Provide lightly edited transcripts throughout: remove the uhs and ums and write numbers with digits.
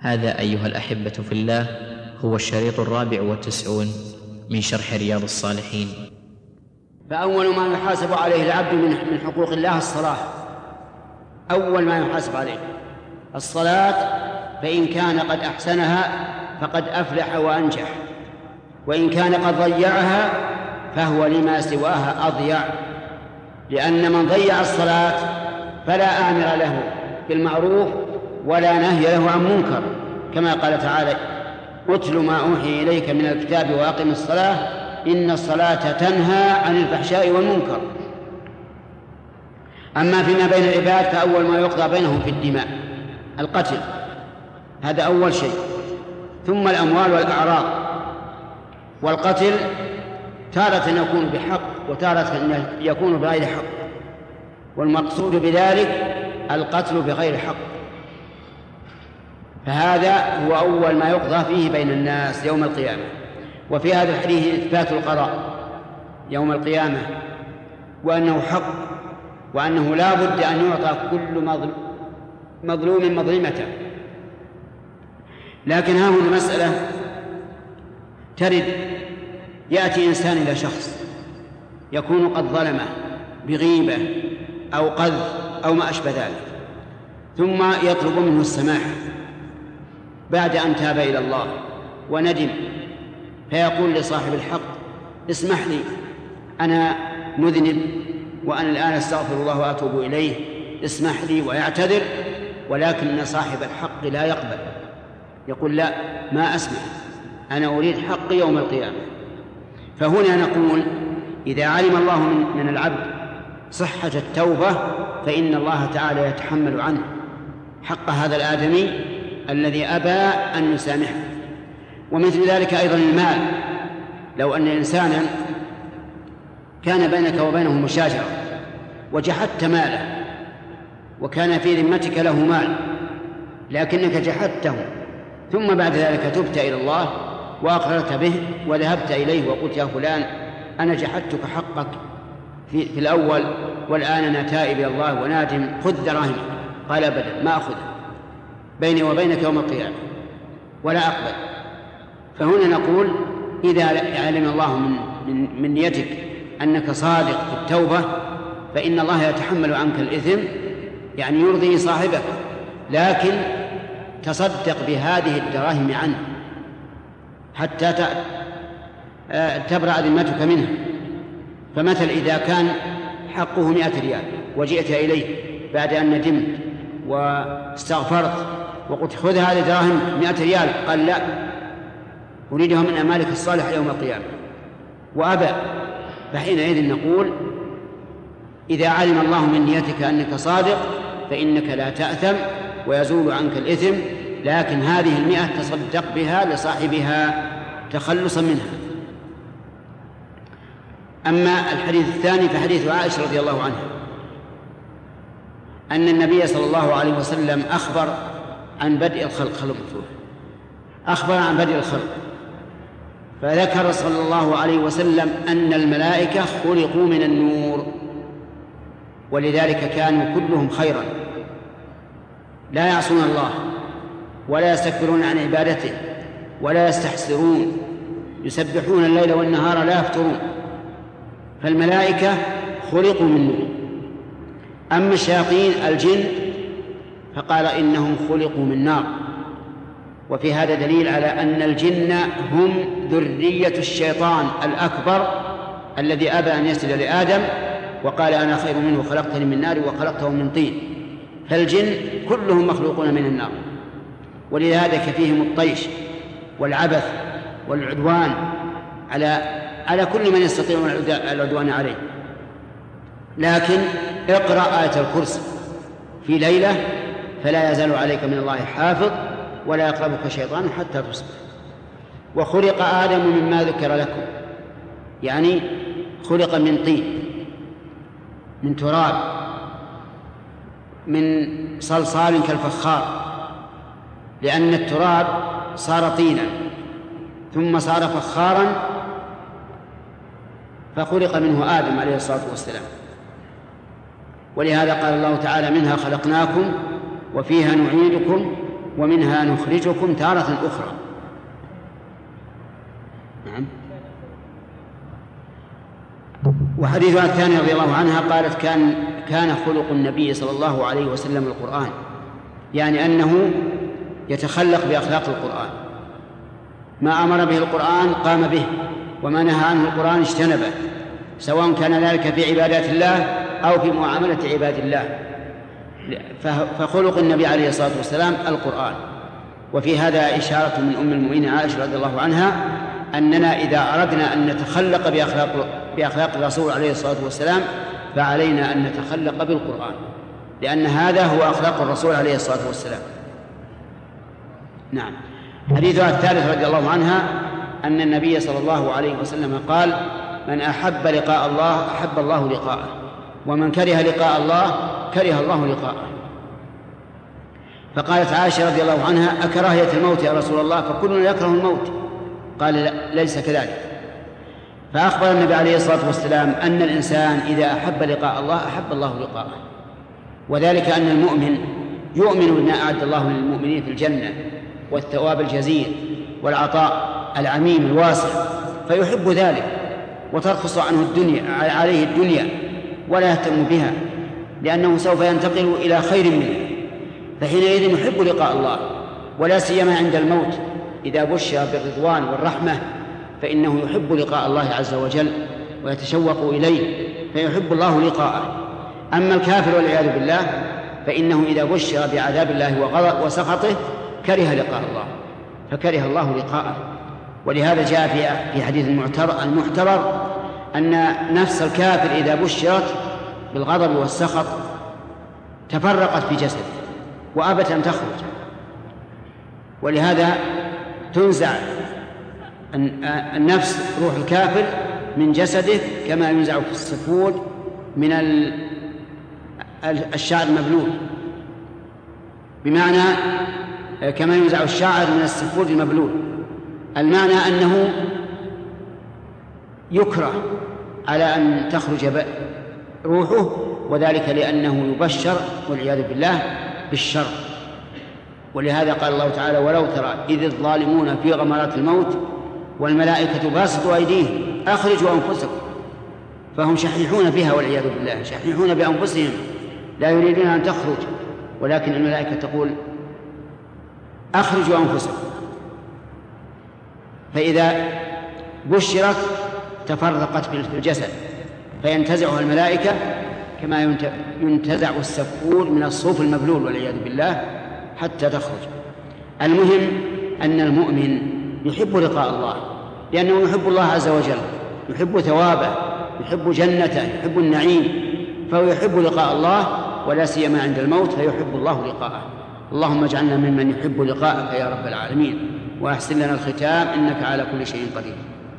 هذا أيها الأحبة في الله هو الشريط 94 من شرح رياض الصالحين. فأول ما يحاسب عليه العبد من حقوق الله الصلاة، أول ما يحاسب عليه الصلاة، فإن كان قد أحسنها فقد أفلح وأنجح، وإن كان قد ضيعها فهو لما سواها أضيع، لأن من ضيع الصلاة فلا آمر له بالمعروف ولا نهي له عن منكر، كما قال تعالى: اتل ما أوحي إليك من الكتاب وأقم الصلاة إن الصلاة تنهى عن الفحشاء والمنكر. أما فيما بين العباد فأول ما يقضى بينهم في الدماء القتل، هذا أول شيء، ثم الأموال والأعراض. والقتل تارة يكون بحق وتارة يكون بغير حق، والمقصود بذلك القتل بغير حق، فهذا هو أول ما يقضى فيه بين الناس يوم القيامة. وفي هذا الحديث إثبات القضاء يوم القيامة، وأنه حق، وأنه لا بد أن يعطى كل مظلوم مظلمته. لكن ها هنا مسألة ترد، يأتي إنسان إلى شخص يكون قد ظلمه بغيبة أو قذف أو ما أشبه ذلك، ثم يطلب منه السماح بعد أن تاب إلى الله وندم، فيقول لصاحب الحق: اسمح لي، أنا مذنب وأنا الآن أستغفر الله وأتوب إليه، اسمح لي، ويعتذر، ولكن صاحب الحق لا يقبل، يقول: لا، ما أسمح، أنا أريد حقي يوم القيامة. فهنا نقول: إذا علم الله من العبد صحة التوبة فإن الله تعالى يتحمل عنه حق هذا الآدمي الذي أبى أن يسامحه. ومثل ذلك أيضا المال، لو أن إنسانا كان بينك وبينه مشاجرة وجحدت ماله، وكان في ذمتك له مال لكنك جحدته، ثم بعد ذلك تبت إلى الله وأقررت به وذهبت إليه وقلت: يا فلان، أنا جحدتك حقك في الأول، والآن أنا تائب إلى الله ونادم، خذ دراهمك. قال: أبدا، ما أخذها، بيني وبينك يوم القيامة ولا أقبل. فهنا نقول: إذا علم الله من نيتك أنك صادق في التوبة فإن الله يتحمل عنك الإثم، يعني يرضي صاحبك، لكن تصدق بهذه الدراهم عنه حتى تبرأ ذمتك منه. فمثل إذا كان حقه 100 ريال وجئت إليه بعد أن ندمت واستغفرت وقلت: خذ هذه الدراهم 100 ريال، قال: لا، أريدها من أمالك الصالح يوم القيامة، وأبى، فحينئذ نقول: إذا علم الله من نيتك أنك صادق فإنك لا تأثم ويزول عنك الإثم، لكن هذه 100 تصدق بها لصاحبها تخلصا منها. أما الحديث الثاني فحديث عائشة رضي الله عنها أن النبي صلى الله عليه وسلم أخبر عن بدء الخلق، فذكر صلى الله عليه وسلم أن الملائكة خلقوا من النور، ولذلك كانوا كلهم خيرا، لا يعصون الله ولا يستكبرون عن عبادته ولا يستحسرون، يسبحون الليل والنهار لا يفترون، فالملائكة خلقوا من نور. أما الشياطين الجن فقال إنهم خلقوا من نار. وفي هذا دليل على أن الجن هم ذرية الشيطان الأكبر الذي أبى أن يسجد لآدم وقال: أنا خير منه، خلقتني من نار وخلقته من طين. فالجن كلهم مخلوقون من النار، ولذلك فيهم الطيش والعبث والعدوان على كل من يستطيع العدوان عليه. لكن اقرأ آية الكرسي في ليلة فلا يزال عليك من الله حافظ ولا يقربك شيطان حتى تصبح. وخلق آدم مما ذكر لكم، يعني خلق من طين، من تراب، من صلصال كالفخار، لأن التراب صار طينا ثم صار فخارا، فخلق منه آدم عليه الصلاة والسلام. ولهذا قال الله تعالى: منها خلقناكم وفيها نعيدكم ومنها نخرجكم تارة أخرى. نعم. وحديثها الثاني رضي الله عنها قالت كان خلق النبي صلى الله عليه وسلم القرآن، يعني أنه يتخلق بأخلاق القرآن، ما أمر به القرآن قام به، وما نهى عنه القرآن اجتنبه، سواء كان ذلك في عبادات الله أو في معاملة عباد الله. فخلق النبي عليه الصلاة والسلام القرآن. وفي هذا إشارة من أم المؤمنين عائشة رضي الله عنها أننا إذا أردنا أن نتخلق بأخلاق الرسول عليه الصلاة والسلام فعلينا أن نتخلق بالقرآن، لأن هذا هو أخلاق الرسول عليه الصلاة والسلام. نعم. حديثها الثالث رضي الله عنها أن النبي صلى الله عليه وسلم قال: من أحب لقاء الله أحب الله لقاءه، ومن كره لقاء الله كره الله لقاءه. فقالت عائشة رضي الله عنها: أكراهية الموت يا رسول الله؟ فكلنا يكره الموت. قال: لا، ليس كذلك. فأخبر النبي عليه الصلاة والسلام أن الإنسان إذا أحب لقاء الله أحب الله لقاءه، وذلك أن المؤمن يؤمن بما أعد الله للمؤمنين في الجنة والثواب الجزيل والعطاء العميم الواسع، فيحب ذلك وترخص عنه عليه الدنيا ولا يهتم بها، لأنه سوف ينتقل إلى خير منه، فحينئذ يحب لقاء الله. ولا سيما عند الموت إذا بشر بالرضوان والرحمة فإنه يحب لقاء الله عز وجل ويتشوق إليه، فيحب الله لقاءه. أما الكافر والعياذ بالله فإنه إذا بشر بعذاب الله وسخطه كره لقاء الله، فكره الله لقاءه. ولهذا جاء في حديث المعتبر أن نفس الكافر إذا بشرت بالغضب والسخط تفرقت في جسده وأبت أن تخرج، ولهذا تنزع النفس روح الكافر من جسده كما ينزع في الصفود من الشعر المبلول، بمعنى كما ينزع الشعر من الصفود المبلول. المعنى أنه يكره على أن تخرج روحه، وذلك لأنه يبشر والعياذ بالله بالشر. ولهذا قال الله تعالى: ولو ترى إذ الظالمون في غمرات الموت والملائكة باسطوا أيديهم أخرجوا أنفسكم. فهم شحيحون بها والعياذ بالله، شحيحون بأنفسهم لا يريدون أن تخرج، ولكن الملائكة تقول أخرجوا أنفسكم. فإذا بشرت تفرقت في الجسد فينتزعها الملائكة كما ينتزع السفور من الصوف المبلول والعياذ بالله حتى تخرج. المهم أن المؤمن يحب لقاء الله، لأنه يحب الله عز وجل، يحب ثوابه، يحب جنته، يحب النعيم، فهو يحب لقاء الله، ولا سيما عند الموت فيحب الله لقاءه. اللهم اجعلنا ممن يحب لقاءك يا رب العالمين، وأحسن لنا الختام، إنك على كل شيء قدير.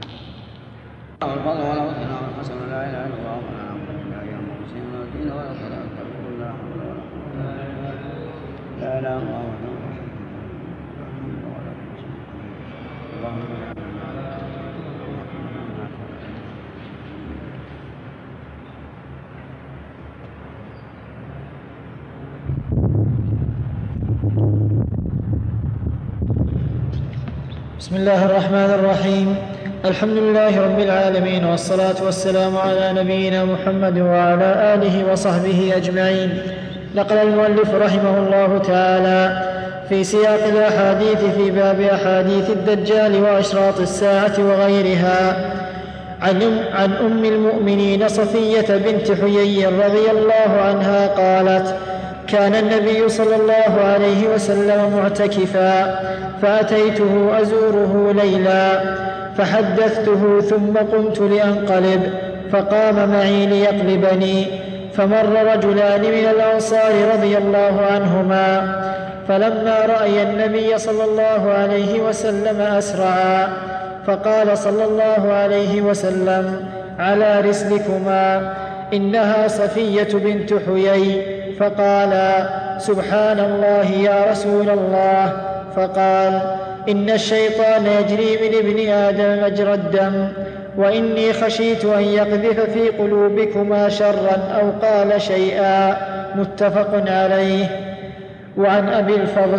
بسم الله الرحمن الرحيم. الحمد لله رب العالمين، والصلاة والسلام على نبينا محمد وعلى آله وصحبه أجمعين. نقل المؤلف رحمه الله تعالى في سياق الأحاديث في باب أحاديث الدجال وأشراط الساعة وغيرها عن أم المؤمنين صفية بنت حيي رضي الله عنها قالت: كان النبي صلى الله عليه وسلم معتكفا، فأتيته أزوره ليلا فحدثته ثم قمت لأنقلب، فقام معي ليقلبني، فمر رجلان من الأنصار رضي الله عنهما، فلما رأي النبي صلى الله عليه وسلم أسرعا، فقال صلى الله عليه وسلم: على رسلكما، إنها صفية بنت حيي. فقال: سبحان الله يا رسول الله. فقال: إن الشيطان يجري من ابن آدم مجرى الدم، وإني خشيت أن يقذف في قلوبكما شرا أو قال شيئا. متفق عليه. وعن أبي الفضل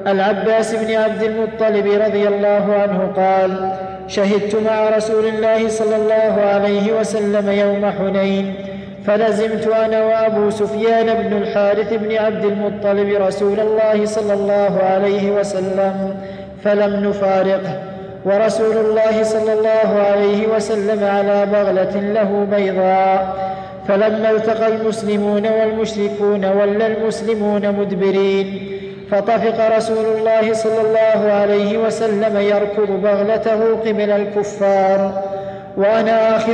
العباس بن عبد المطلب رضي الله عنه قال: شهدت مع رسول الله صلى الله عليه وسلم يوم حنين، فلزمت أنا وأبو سفيان بن الحارث بن عبد المطلب رسول الله صلى الله عليه وسلم فلم نفارقه، ورسول الله صلى الله عليه وسلم على بغلة له بيضاء. فلما التقى المسلمون والمشركون ولى المسلمون مدبرين، فطفق رسول الله صلى الله عليه وسلم يركض بغلته قبل الكفار وأنا آخذ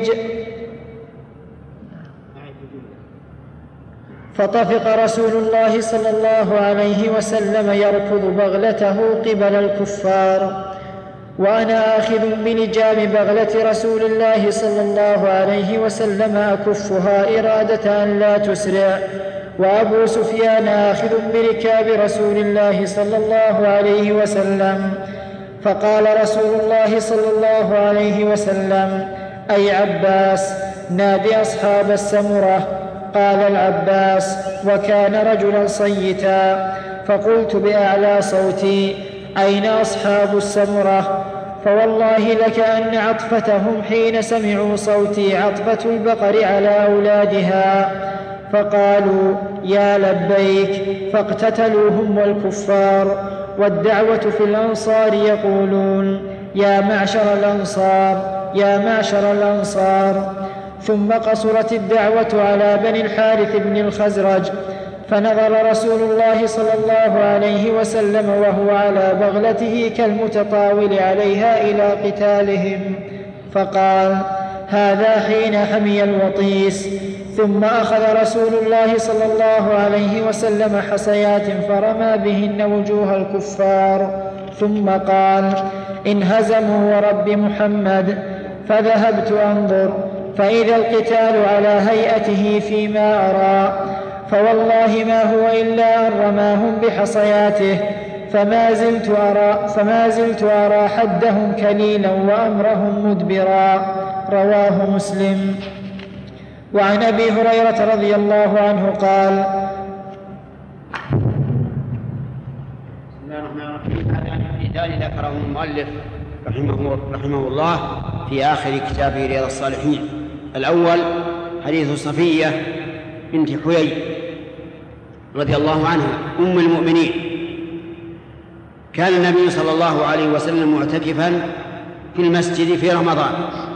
فطفق رسول الله صلى الله عليه وسلم يركض بغلته قبل الكفار وأنا آخذ بلجام بغلة رسول الله صلى الله عليه وسلم أكفها إرادة أن لا تسرع، وأبو سفيان آخذ بركاب رسول الله صلى الله عليه وسلم. فقال رسول الله صلى الله عليه وسلم: أي عباس، نادي أصحاب السمرة. قال العباس: وكان رجلا صيتا. فقلت بأعلى صوتي: أين أصحاب السمرة؟ فوالله لكأن عطفتهم حين سمعوا صوتي عطفة البقر على أولادها. فقالوا: يا لبيك. فاقتتلوهم والكفار. والدعوة في الأنصار يقولون: يا معشر الأنصار، يا معشر الأنصار. ثم قصرت الدعوة على بني الحارث بن الخزرج، فنظر رسول الله صلى الله عليه وسلم وهو على بغلته كالمتطاول عليها إلى قتالهم، فقال: هذا حين حمي الوطيس. ثم أخذ رسول الله صلى الله عليه وسلم حصيات فرمى بهن وجوه الكفار، ثم قال: انهزموا ورب محمد. فذهبت أنظر، فإذا القتال على هيئته فيما أرى، فوالله ما هو إلا أن رماهم بحصياته، فما زلت أرى حدهم كليلا وأمرهم مدبرا. رواه مسلم. وعن أبي هريرة رضي الله عنه قال: بسم الله الرحمن الرحيم. هذا المثال ذكره المؤلف رحمه الله في آخر كتابه رياض الصالحين. الأول حديث صفية بنت حيي رضي الله عنها أم المؤمنين. كان النبي صلى الله عليه وسلم معتكفا في المسجد في رمضان،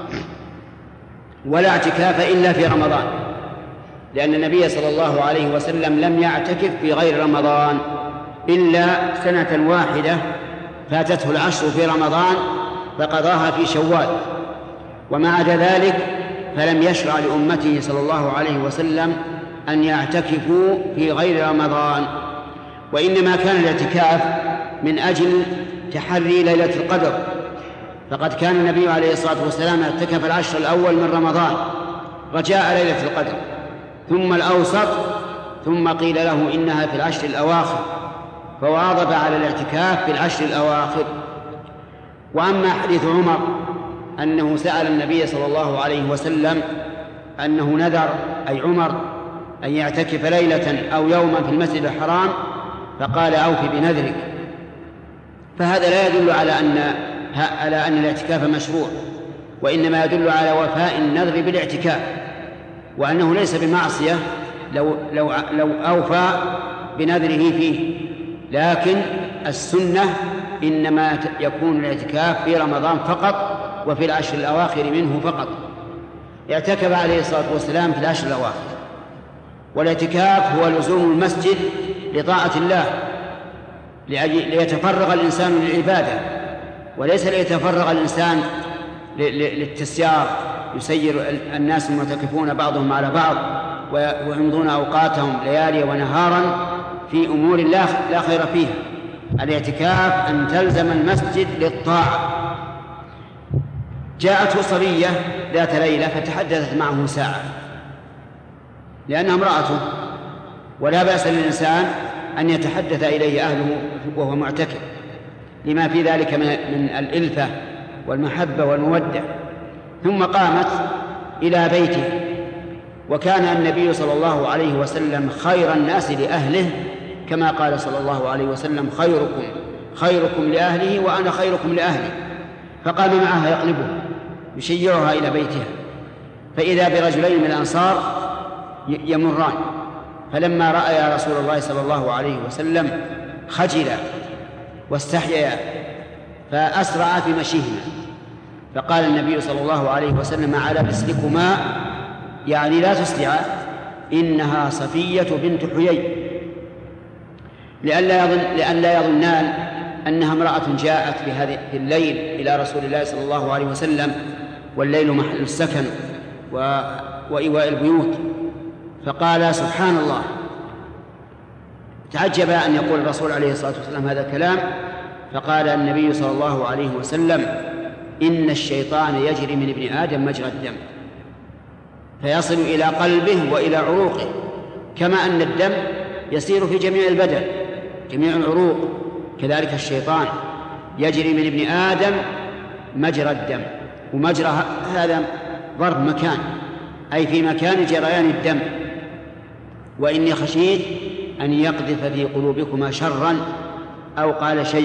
ولا اعتكاف إلا في رمضان، لأن النبي صلى الله عليه وسلم لم يعتكف في غير رمضان إلا سنة واحدة فاتته العشر في رمضان فقضاها في شوال، وما عدا ذلك فلم يشرع لأمته صلى الله عليه وسلم أن يعتكفوا في غير رمضان، وإنما كان الاعتكاف من أجل تحري ليلة القدر. فقد كان النبي عليه الصلاة والسلام اعتكف العشر الأول من رمضان رجاء ليلة القدر، ثم الأوسط، ثم قيل له إنها في العشر الأواخر، فواظب على الاعتكاف في العشر الأواخر. وأما حديث عمر أنه سأل النبي صلى الله عليه وسلم أنه نذر، أي عمر، أن يعتكف ليلة أو يوما في المسجد الحرام، فقال: أوفي بنذرك. فهذا لا يدل على أن الاعتكاف مشروع، وإنما يدل على وفاء النذر بالاعتكاف، وأنه ليس بمعصية لو أوفى بنذره فيه، لكن السنة إنما يكون الاعتكاف في رمضان فقط وفي العشر الأواخر منه فقط. اعتكف عليه الصلاة والسلام في العشر الأواخر، والاعتكاف هو لزوم المسجد لطاعة الله، ليتفرغ الإنسان للعبادة، وليس ليتفرغ الإنسان للتسيار، يسير الناس المعتكفون بعضهم على بعض ويمضون أوقاتهم ليالي ونهارا في أمور لا خير فيها. الاعتكاف أن تلزم المسجد للطاعة. جاءته صبية ذات ليلة فتحدثت معه ساعة، لأنها امرأته، ولا بأس للإنسان أن يتحدث إليه أهله وهو معتكف، لما في ذلك من الإلفة والمحبة والمودة. ثم قامت إلى بيته، وكان النبي صلى الله عليه وسلم خير الناس لأهله كما قال صلى الله عليه وسلم: خيركم لأهله وأنا خيركم لأهلي. فقام معها يقلبه يشيعها إلى بيتها، فإذا برجلين من الأنصار يمران، فلما رأى رسول الله صلى الله عليه وسلم خجلا واستحيا فأسرع في مشيهما، فقال النبي صلى الله عليه وسلم: على رسلكما، يعني لا تسرعا، إنها صفية بنت حيي، لئلا يظنان أنها امرأة جاءت في الليل إلى رسول الله صلى الله عليه وسلم، والليل محل السكن وإيواء البيوت. فقال: سبحان الله. تعجب أن يقول الرسول عليه الصلاة والسلام هذا الكلام، فقال النبي صلى الله عليه وسلم: إن الشيطان يجري من ابن آدم مجرى الدم، فيصل إلى قلبه وإلى عروقه، كما أن الدم يسير في جميع البدن جميع العروق، كذلك الشيطان يجري من ابن آدم مجرى الدم. ومجرى هذا ظرف مكان، أي في مكان جريان الدم. وإني خشيت أن يقذف في قلوبكما شرا، أو قال شيئا.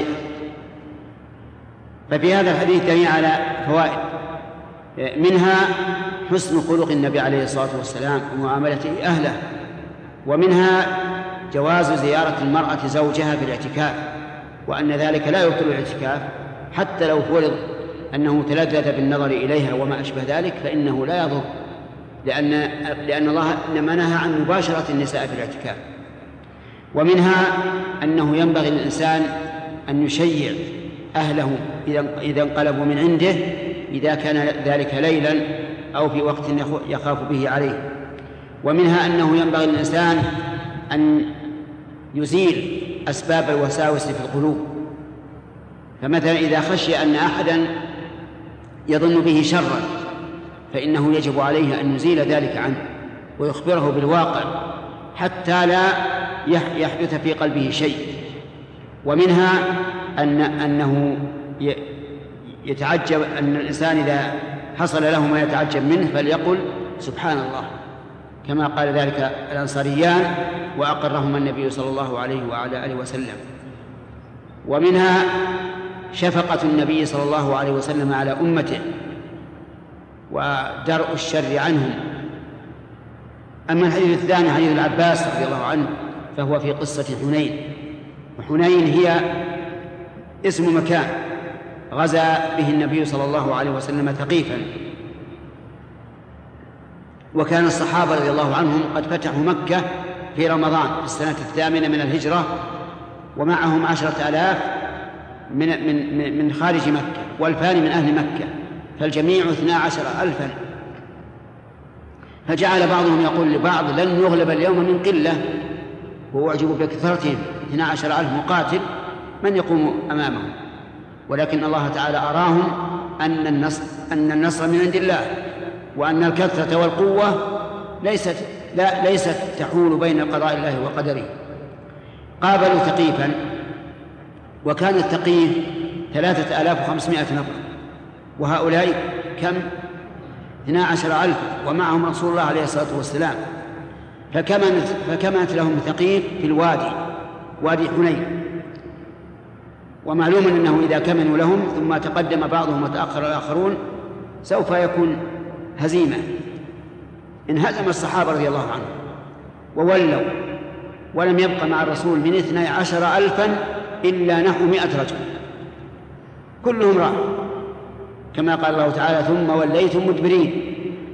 ففي هذا الحديث دليل على فوائد، منها حسن خلق النبي عليه الصلاة والسلام ومعاملته أهله، ومنها جواز زيارة المرأة زوجها في الاعتكاف، وأن ذلك لا يبطل الاعتكاف حتى لو فرض أنه تلذذ بالنظر إليها وما أشبه ذلك، فإنه لا يضر، لأن الله إنما نهى عن مباشرة النساء في الاعتكاف. ومنها أنه ينبغي للإنسان أن يشيع أهله إذا انقلبوا من عنده، إذا كان ذلك ليلا أو في وقت يخاف به عليه. ومنها أنه ينبغي للإنسان أن يزيل أسباب الوساوس في القلوب، فمثلا إذا خشي أن أحدا يظن به شرا فإنه يجب عليه أن يزيل ذلك عنه ويخبره بالواقع حتى لا يحدث في قلبه شيء. ومنها أنه يتعجب، أن الإنسان إذا حصل له ما يتعجب منه فليقل: سبحان الله، كما قال ذلك الأنصاريان وأقرهما النبي صلى الله عليه وعلى آله وسلم. ومنها شفقة النبي صلى الله عليه وسلم على أمته ودرء الشر عنهم. أما الحديث الثاني حديث العباس رضي الله عنه فهو في قصة حنين، وحنين هي اسم مكان غزا به النبي صلى الله عليه وسلم ثقيفا، وكان الصحابة رضي الله عنهم قد فتحوا مكة في رمضان في السنة 8 من الهجرة، ومعهم 10,000 من خارج مكة والفان من أهل مكة، فالجميع 12,000. فجعل بعضهم يقول لبعض: لن نغلب اليوم من قلة، وأعجبوا بكثرتهم 12,000 مقاتل، من يقوم أمامهم؟ ولكن الله تعالى أراهم أن النصر من عند الله، وأن الكثرة والقوة ليست تحول بين قضاء الله وقدره. قابلوا ثقيفا، وكان الثقيف 3,500 نفر، وهؤلاء كم؟ 12,000، ومعهم رسول الله عليه الصلاة والسلام. فكمنت لهم ثقيف في وادي حنين. ومعلوم أنه إذا كمنوا لهم ثم تقدم بعضهم وتأخر الآخرون سوف يكون هزيمة. انهزم الصحابة رضي الله عنهم وولوا، ولم يبق مع الرسول من 12,000 إلا نحو 100 رجل، كلهم راحوا، كما قال الله تعالى: ثم وليتم مدبرين.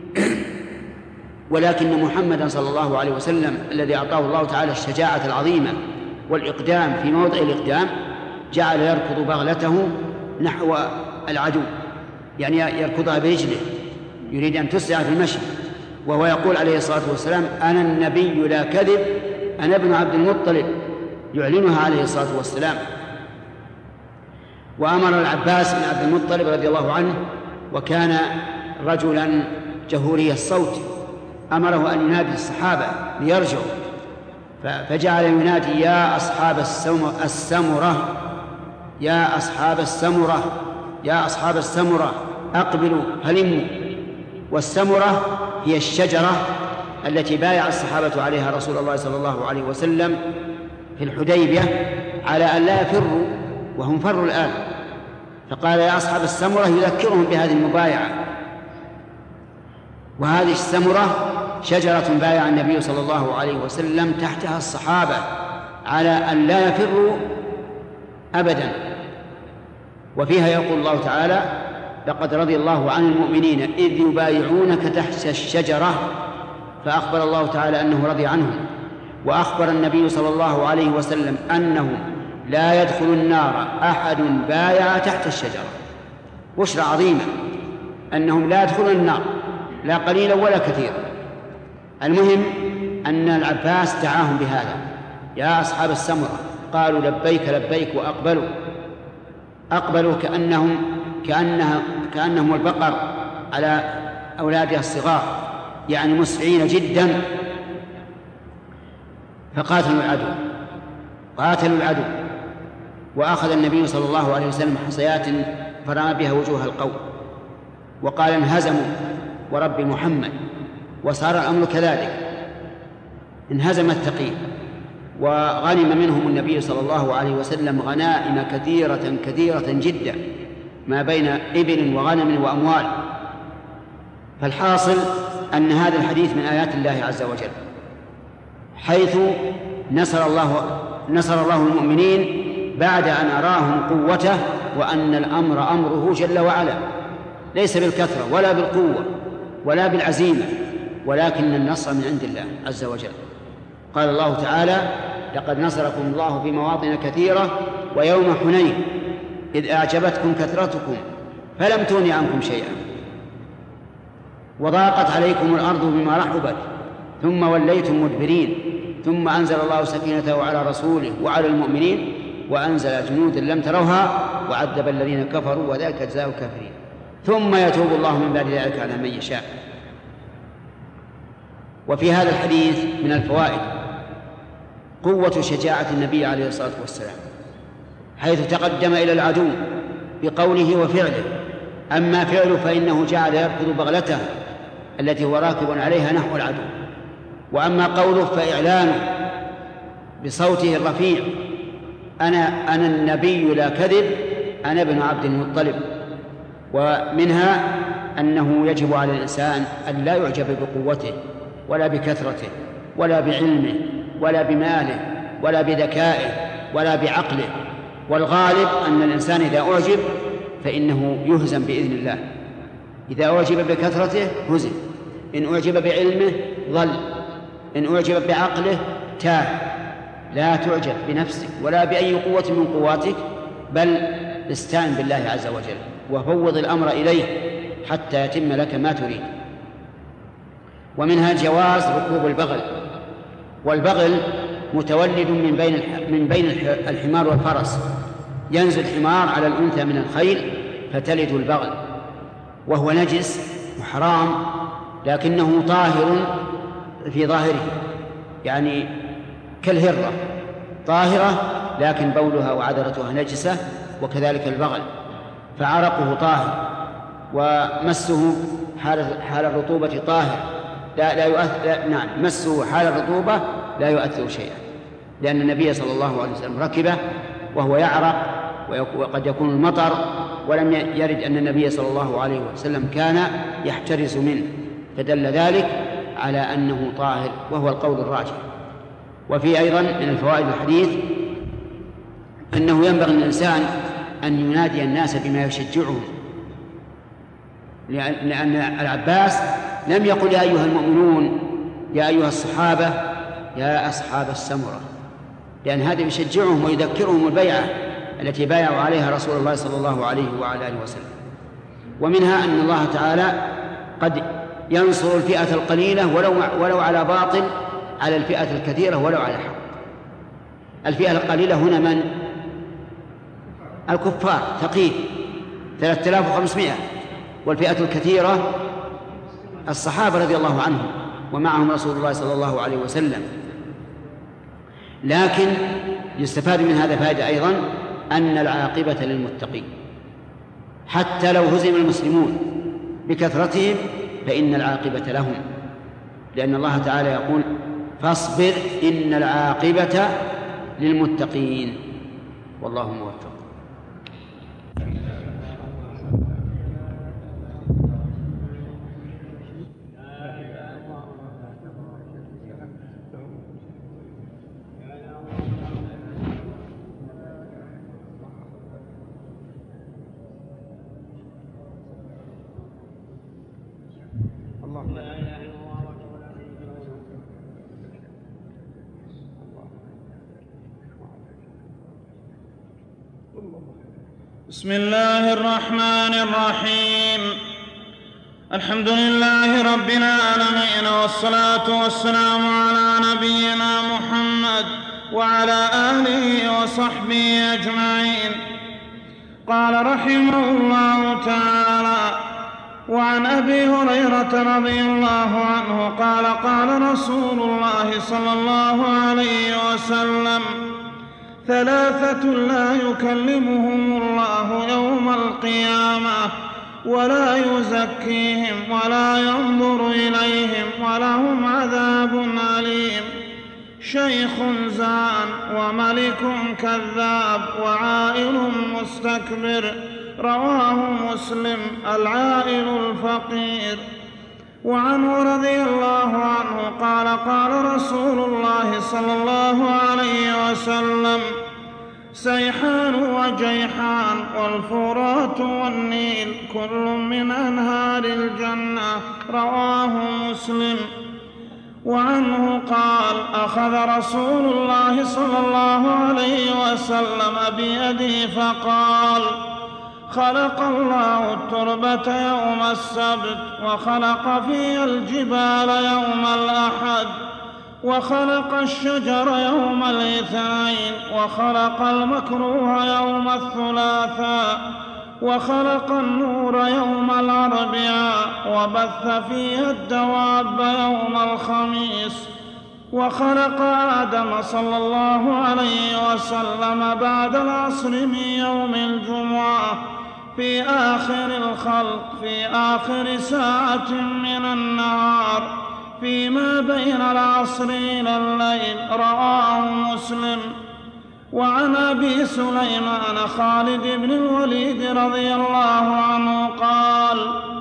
ولكن محمدا صلى الله عليه وسلم الذي أعطاه الله تعالى الشجاعة العظيمة والإقدام في موضع الإقدام جعل يركض بغلته نحو العدو، يعني يركضها برجله، يريد أن تسرع في المشي، وهو يقول عليه الصلاة والسلام: أنا النبي لا كذب، أنا ابن عبد المطلب، يعلنها عليه الصلاة والسلام. وأمر العباس بن عبد المطلب رضي الله عنه، وكان رجلا جهوري الصوت، أمره أن ينادي الصحابة ليرجعوا، فجعل ينادي: يا أصحاب السمرة، يا أصحاب السمرة، يا أصحاب السمرة، أقبلوا هلموا. والسمرة هي الشجرة التي بايع الصحابة عليها رسول الله صلى الله عليه وسلم في الحديبية على أن لا يفروا، وهم فروا الآن، فقال يا أصحاب السمرة يذكرهم بهذه المبايعة. وهذه السمرة شجرة بايع النبي صلى الله عليه وسلم تحتها الصحابة على أن لا يفروا أبدا. وفيها يقول الله تعالى لقد رضي الله عن المؤمنين إذ يبايعونك تحت الشجرة، فأخبر الله تعالى أنه رضي عنهم، وأخبر النبي صلى الله عليه وسلم أنه لا يدخل النار أحد بايع تحت الشجرة. بشرى عظيمة أنهم لا يدخلون النار لا قليلا ولا كثيرا. المهم أن العباس دعاهم بهذا يا أصحاب السمرة، قالوا لبيك لبيك، وأقبلوا كأنهم البقر على أولادها الصغار، يعني مسرعين جدا. فقاتلوا العدو، وأخذ النبي صلى الله عليه وسلم حصيات فرمى بها وجوه القوم وقال انهزموا ورب محمد. وصار الأمر كذلك، انهزم الثقيف، وغنم منهم النبي صلى الله عليه وسلم غنائم كثيرة جدا، ما بين إبل وغنم وأموال. فالحاصل أن هذا الحديث من آيات الله عز وجل، حيث نصر الله المؤمنين بعد أن أراهم قوته، وأن الأمر أمره جل وعلا، ليس بالكثرة ولا بالقوة ولا بالعزيمة، ولكن النصر من عند الله عز وجل. قال الله تعالى لقد نصركم الله في مواطن كثيرة ويوم حنين إذ أعجبتكم كثرتكم فلم تغن عنكم شيئا وضاقت عليكم الأرض بما رحبت ثم وليتم مدبرين ثم أنزل الله سكينته على رسوله وعلى المؤمنين وأنزل جنودا لم تروها وعذب الذين كفروا وذلك جزاء الكافرين ثم يتوب الله من بعد ذلك على من يشاء. وفي هذا الحديث من الفوائد قوة شجاعة النبي عليه الصلاة والسلام، حيث تقدم إلى العدو بقوله وفعله. أما فعله فإنه جعل يركض بغلته التي هو راكب عليها نحو العدو، وأما قوله فإعلانه بصوته الرفيع أنا النبي لا كذب أنا ابن عبد المطلب. ومنها أنه يجب على الإنسان أن لا يعجب بقوته ولا بكثرته ولا بعلمه ولا بماله ولا بذكائه ولا بعقله، والغالب أن الإنسان إذا أعجب فإنه يهزم بإذن الله. إذا أعجب بكثرته هزم، إن أعجب بعلمه ضل، إن أعجب بعقله تاه. لا تعجب بنفسك ولا بأي قوة من قواتك، بل استعن بالله عز وجل وفوض الأمر إليه حتى يتم لك ما تريد. ومنها جواز ركوب البغل، والبغل متولد من بين الحمار والفرس، ينزل الحمار على الأنثى من الخيل فتلد البغل، وهو نجس وحرام لكنه طاهر في ظاهره، يعني كالهرة طاهرة لكن بولها وعذرتها نجسة، وكذلك البغل فعرقه طاهر ومسه حال الرطوبة طاهر لا يؤثر. نعم، مسه حال الرطوبة لا يؤثر شيئا، لأن النبي صلى الله عليه وسلم ركبه وهو يعرق وقد يكون المطر، ولم يرد أن النبي صلى الله عليه وسلم كان يحترس منه، فدل ذلك على أنه طاهر، وهو القول الراجح. وفي أيضا من الفوائد الحديث أنه ينبغي للإنسان أن ينادي الناس بما يشجعهم، لأن العباس لم يقل يا أيها المؤمنون يا أيها الصحابة يا أصحاب السمرة، لأن هذا يشجعهم ويذكرهم البيعة التي بايعوا عليها رسول الله صلى الله عليه وعلى آله وسلم. ومنها أن الله تعالى قد ينصر الفئة القليلة ولو على باطل على الفئة الكثيرة ولو على حق. الفئة القليلة هنا من؟ الكفار ثقيف 3500، والفئة الكثيرة الصحابة رضي الله عنهم ومعهم رسول الله صلى الله عليه وسلم. لكن يستفاد من هذا فائدة أيضا أن العاقبة للمتقين، حتى لو هزم المسلمون بكثرتهم فإن العاقبة لهم، لأن الله تعالى يقول فاصبر إن العاقبة للمتقين، والله موفق. بسم الله الرحمن الرحيم. الحمد لله رب العالمين، والصلاة والسلام على نبينا محمد وعلى آله وصحبه أجمعين. قال رحمه الله تعالى: وعن أبي هريرة رضي الله عنه قال: قال رسول الله صلى الله عليه وسلم: ثلاثة لا يكلمهم الله يوم القيامة ولا يزكيهم ولا ينظر إليهم ولهم عذاب أليم: شيخ زان وملك كذاب وعائل مستكبر. رواه مسلم. العائل الفقير. وعنه رضي الله عنه قال: قال رسول الله صلى الله عليه وسلم: سيحان وجيحان والفرات والنيل كل من أنهار الجنة. رواه مسلم. وعنه قال: أخذ رسول الله صلى الله عليه وسلم بيدي فقال: خلق الله التربة يوم السبت، وخلق فيها الجبال يوم الأحد، وخلق الشجر يوم الاثنين، وخلق المكروه يوم الثلاثاء، وخلق النور يوم الأربعاء، وبث فيها الدواب يوم الخميس، وخلق آدم صلى الله عليه وسلم بعد العصر من يوم الجمعة في آخر الخلق، في آخر ساعة من النهار فيما بين العصر إلى الليل. رواه مسلم. وعن أبي سليمان خالد بن الوليد رضي الله عنه قال: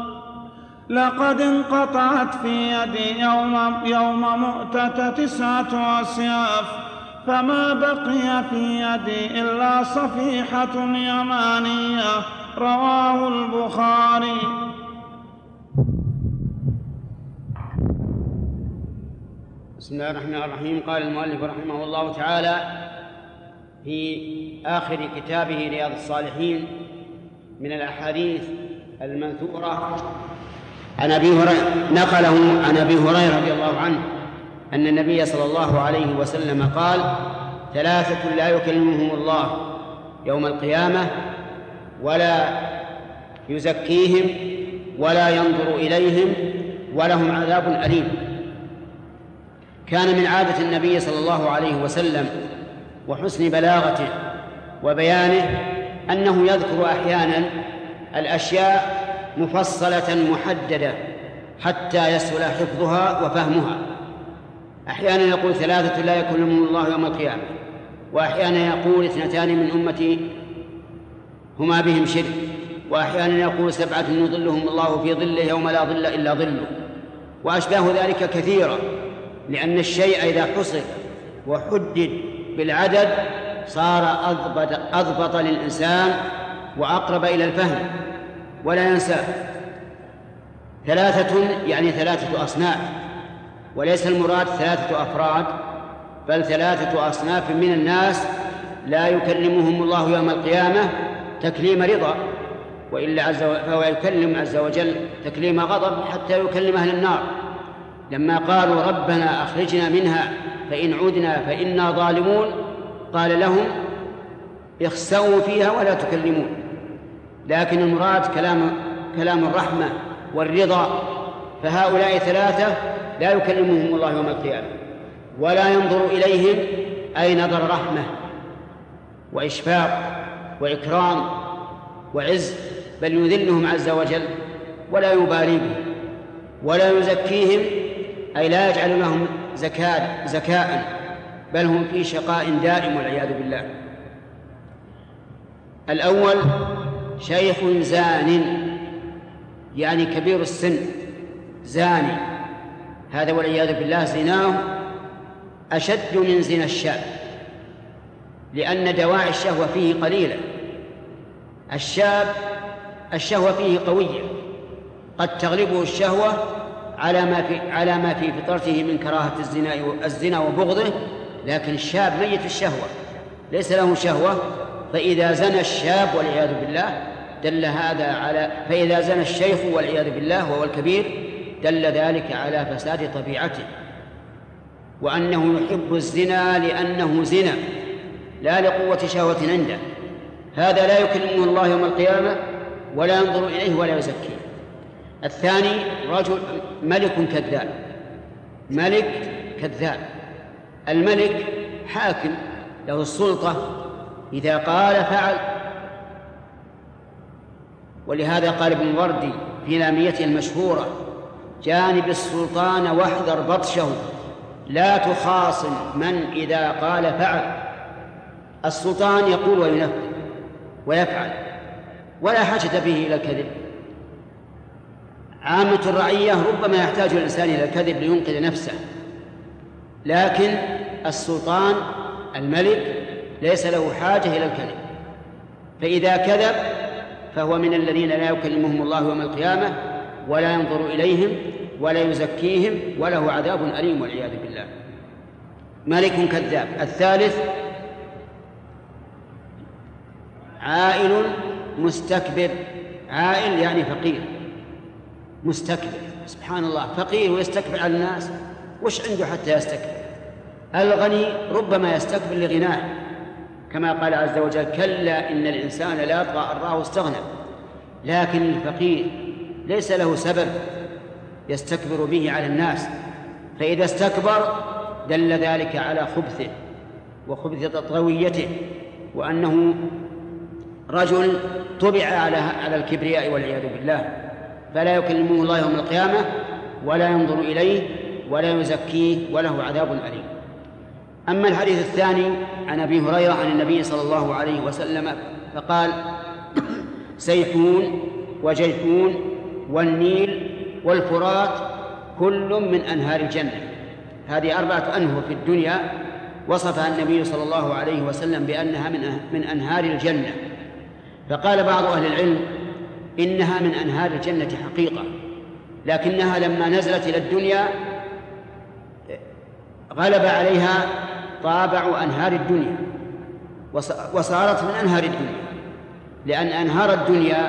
لقد انقطعت في يدي يوم مؤتة 9 أسياف، فما بقي في يدي إلا صفيحة يمانية. رواه البخاري. بسم الله الرحمن الرحيم. قال المؤلف رحمه الله تعالى في آخر كتابه رياض الصالحين من الأحاديث المنثورة نقله عن أبي هريرة رضي الله عنه أن النبي صلى الله عليه وسلم قال: ثلاثة لا يكلمهم الله يوم القيامة ولا يزكيهم ولا ينظر إليهم ولهم عذاب أليم. كان من عادة النبي صلى الله عليه وسلم وحسن بلاغته وبيانه أنه يذكر أحيانا الأشياء مفصلة محددة حتى يسهل حفظها وفهمها. أحيانا يقول: ثلاثة لا يكلمهم الله يوم القيامة، وأحيانا يقول: 2 من أمتي هما بهم شرك، وأحيانا يقول: 7 يظلهم الله في ظله يوم لا ظل إلا ظله، وأشباه ذلك كثيرا، لأن الشيء إذا حصر وحدد بالعدد صار أضبط للإنسان وأقرب إلى الفهم ولا ينساه. 3 يعني 3 أصناف، وليس المراد 3 أفراد، بل 3 أصناف من الناس لا يكلمهم الله يوم القيامة تكليم رضا، وإلا فهو يكلم عز وجل تكليم غضب حتى يكلم أهل النار لما قالوا: ربنا أخرجنا منها فإن عدنا فإنا ظالمون، قال لهم: اخسئوا فيها ولا تكلمون. لكن المراد كلام الرحمة والرضا. فهؤلاء 3 لا يكلمهم الله يوم القيامة ولا ينظر إليهم، أي نظر رحمة وإشفاق وإكرام وعز، بل يذلهم عز وجل ولا يبالي بهم، ولا يزكيهم، أي لا يجعل لهم زكاة بل هم في شقاء دائم والعياذ بالله. الأول شيخ زان، يعني كبير السن زاني، هذا والعياذ بالله زناه أشد من زنا الشاب، لأن دواعي الشهوة فيه قليلة. الشاب الشهوة فيه قوية، قد تغلبه الشهوة على ما في فطرته من كراهة الزنا وبغضه، لكن الشاب ميت الشهوة ليس له شهوة. فإذا زنى الشاب والعياذ بالله دل هذا فإذا زنى الشيخ والعياذ بالله وهو الكبير دل ذلك على فساد طبيعته، وأنه يحب الزنا لأنه زنا لا لقوة شهوة عنده. هذا لا يكلمه الله يوم القيامة ولا ينظر إليه ولا يزكيه. الثاني رجل ملك كذاب، ملك كذاب. الملك حاكم له السلطة، إذا قال فعل. ولهذا قال ابن وردي في لاميته المشهورة: جانب السلطان واحذر بطشه، لا تخاصم من إذا قال فعل. السلطان يقول وينفذ ويفعل ولا حاجة به إلى الكذب. عامة الرعية ربما يحتاج الإنسان إلى الكذب لينقذ نفسه، لكن السلطان الملك ليس له حاجة إلى الكذب، فإذا كذب فهو من الذين لا يكلمهم الله يوم القيامة ولا ينظر إليهم ولا يزكيهم وله عذاب أليم والعياذ بالله. ملك كذاب. الثالث عائل مستكبر. عائل يعني فقير مستكبر، سبحان الله، فقير ويستكبر على الناس، وش عنده حتى يستكبر؟ الغني ربما يستكبر لغناه، كما قال عز وجل: كلا إن الإنسان لا يطغى أن رآه استغنى. لكن الفقير ليس له سبب يستكبر به على الناس، فإذا استكبر دل ذلك على خبثه وخبث طغويته، وأنه رجل طبع على الكبرياء والعياذ بالله، فلا يكلمه الله يوم القيامة ولا ينظر إليه ولا يزكيه وله عذاب أليم. أما الحديث الثاني عن أبي هريرة عن النبي صلى الله عليه وسلم فقال: سيحون وجيحون والنيل والفرات كل من أنهار الجنة. هذه 4 أنهر في الدنيا وصفها النبي صلى الله عليه وسلم بأنها من أنهار الجنة. فقال بعض أهل العلم إنها من أنهار الجنة حقيقة، لكنها لما نزلت إلى الدنيا غلب عليها طابع أنهار الدنيا وصارت من أنهار الدنيا، لأن أنهار الدنيا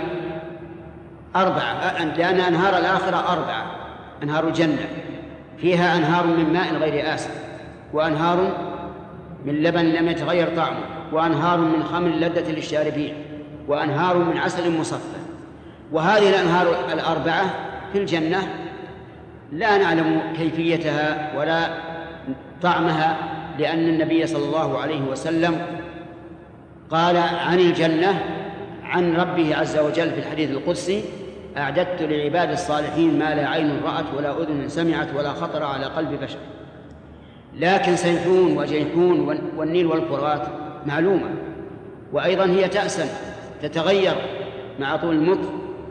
4، لأن أنهار الآخرة 4. أنهار الجنة فيها أنهار من ماء غير آسن، وأنهار من لبن لم يتغير طعمه، وأنهار من خمر لذة للشاربين، وأنهار من عسل مصفى. وهذه الأنهار 4 في الجنة لا نعلم كيفيتها ولا طعمها، لأن النبي صلى الله عليه وسلم قال عن الجنة عن ربه عز وجل في الحديث القدسي: أعددت لعباد الصالحين ما لا عين رأت ولا أذن سمعت ولا خطر على قلب بشر. لكن سيحون وجيحون والنيل والفرات معلومة، وأيضا هي تأسن تتغير مع طول المطر،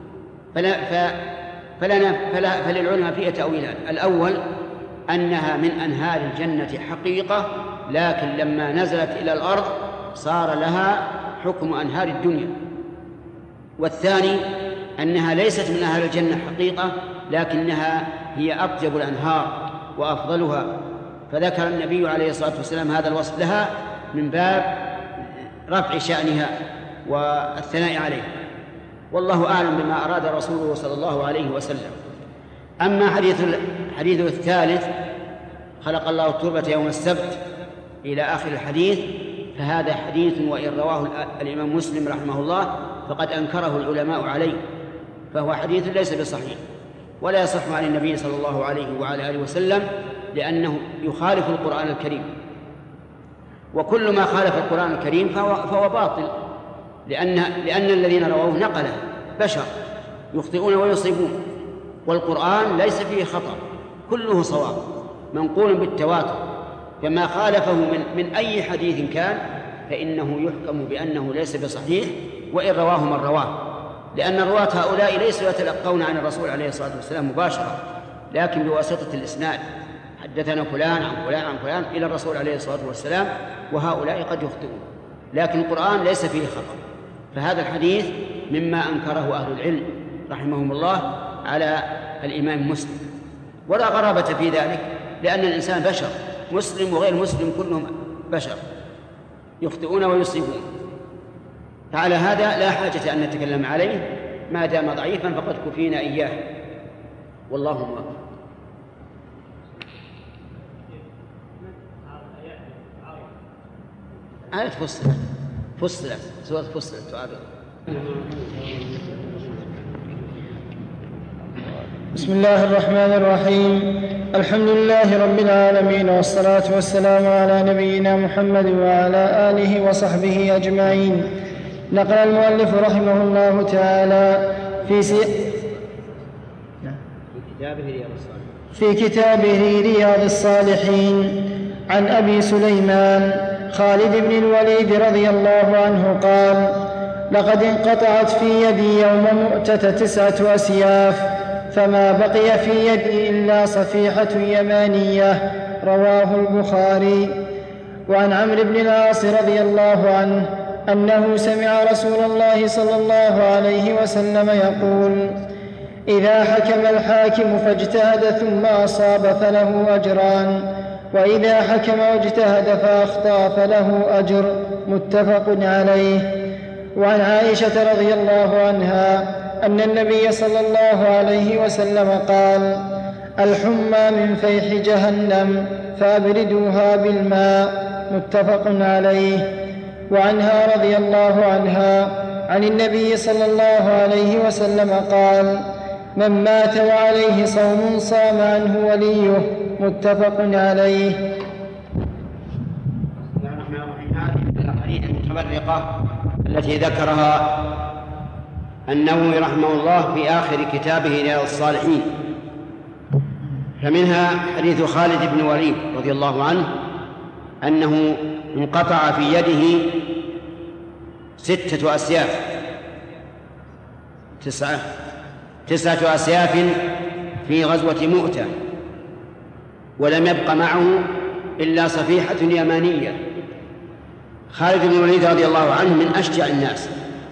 فللعلماء فيها تأويلان: الأول أنها من أنهار الجنة حقيقة، لكن لما نزلت إلى الأرض صار لها حكم أنهار الدنيا. والثاني أنها ليست من أنهار الجنة حقيقة، لكنها هي أطيب الأنهار وأفضلها، فذكر النبي عليه الصلاة والسلام هذا الوصف لها من باب رفع شأنها والثناء عليه. والله أعلم بما أراد رسوله صلى الله عليه وسلم. أما حديث الثالث: خلق الله التربة يوم السبت إلى آخر الحديث، فهذا حديث وإن رواه الإمام مسلم رحمه الله فقد أنكره العلماء عليه، فهو حديث ليس بصحيح ولا يصح عن النبي صلى الله عليه وعلى آله وسلم، لأنه يخالف القرآن الكريم، وكل ما خالف القرآن الكريم فهو باطل، لأن الذين رووه نقله بشر يخطئون ويصيبون، والقرآن ليس فيه خطأ، كله صواب منقول بالتواتر. فما خالفه من أي حديث كان فإنه يحكم بأنه ليس بصحيح وإن رواه من رواه، لأن الرواة هؤلاء ليسوا يتلقون عن الرسول عليه الصلاة والسلام مباشرة، لكن بواسطة الإسناد، حدثنا فلان عن فلان عن فلان إلى الرسول عليه الصلاة والسلام، وهؤلاء قد يخطئون، لكن القرآن ليس فيه خطأ. فهذا الحديث مما أنكره أهل العلم رحمهم الله على الإمام مسلم، ولا غرابة في ذلك، لأن الإنسان بشر، مسلم وغير مسلم كلهم بشر يخطئون ويصيبون. فعلى هذا لا حاجة أن نتكلم عليه، ما دام ضعيفا فقد كفينا إياه، والله موفق. آية فصلت سورة فصلت تعالى. بسم الله الرحمن الرحيم. الحمد لله رب العالمين، والصلاة والسلام على نبينا محمد وعلى آله وصحبه أجمعين. نقل المؤلف رحمه الله تعالى في كتابه رياض الصالحين عن أبي سليمان خالد بن الوليد رضي الله عنه قال: لقد انقطعت في يدي يوم مؤتة 9 أسياف، فما بقي في يدي إلا صفيحة يمانية. رواه البخاري. وعن عمرو بن العاص رضي الله عنه أنه سمع رسول الله صلى الله عليه وسلم يقول: إذا حكم الحاكم فاجتهد ثم أصاب فله أجران، وإذا حكم واجتهد فأخطأ فله أجر. متفق عليه. وعن عائشة رضي الله عنها أن النبي صلى الله عليه وسلم قال: الحمى من فيح جهنم فأبردوها بالماء. متفق عليه. وعنها رضي الله عنها عن النبي صلى الله عليه وسلم قال: من مات وعليه صوم صام عنه وليه. متفق عليه. هذه الأحاديث المتفرقة التي ذكرها النووي رحمه الله في آخر كتابه رياض الصالحين، فمنها حديث خالد بن الوليد رضي الله عنه أنه انقطع في يده 6 أسياف، 9 أسياف في غزوة مؤتة، ولم يبق معه إلا صفيحة يمانية. خالد بن الوليد رضي الله عنه من أشجع الناس،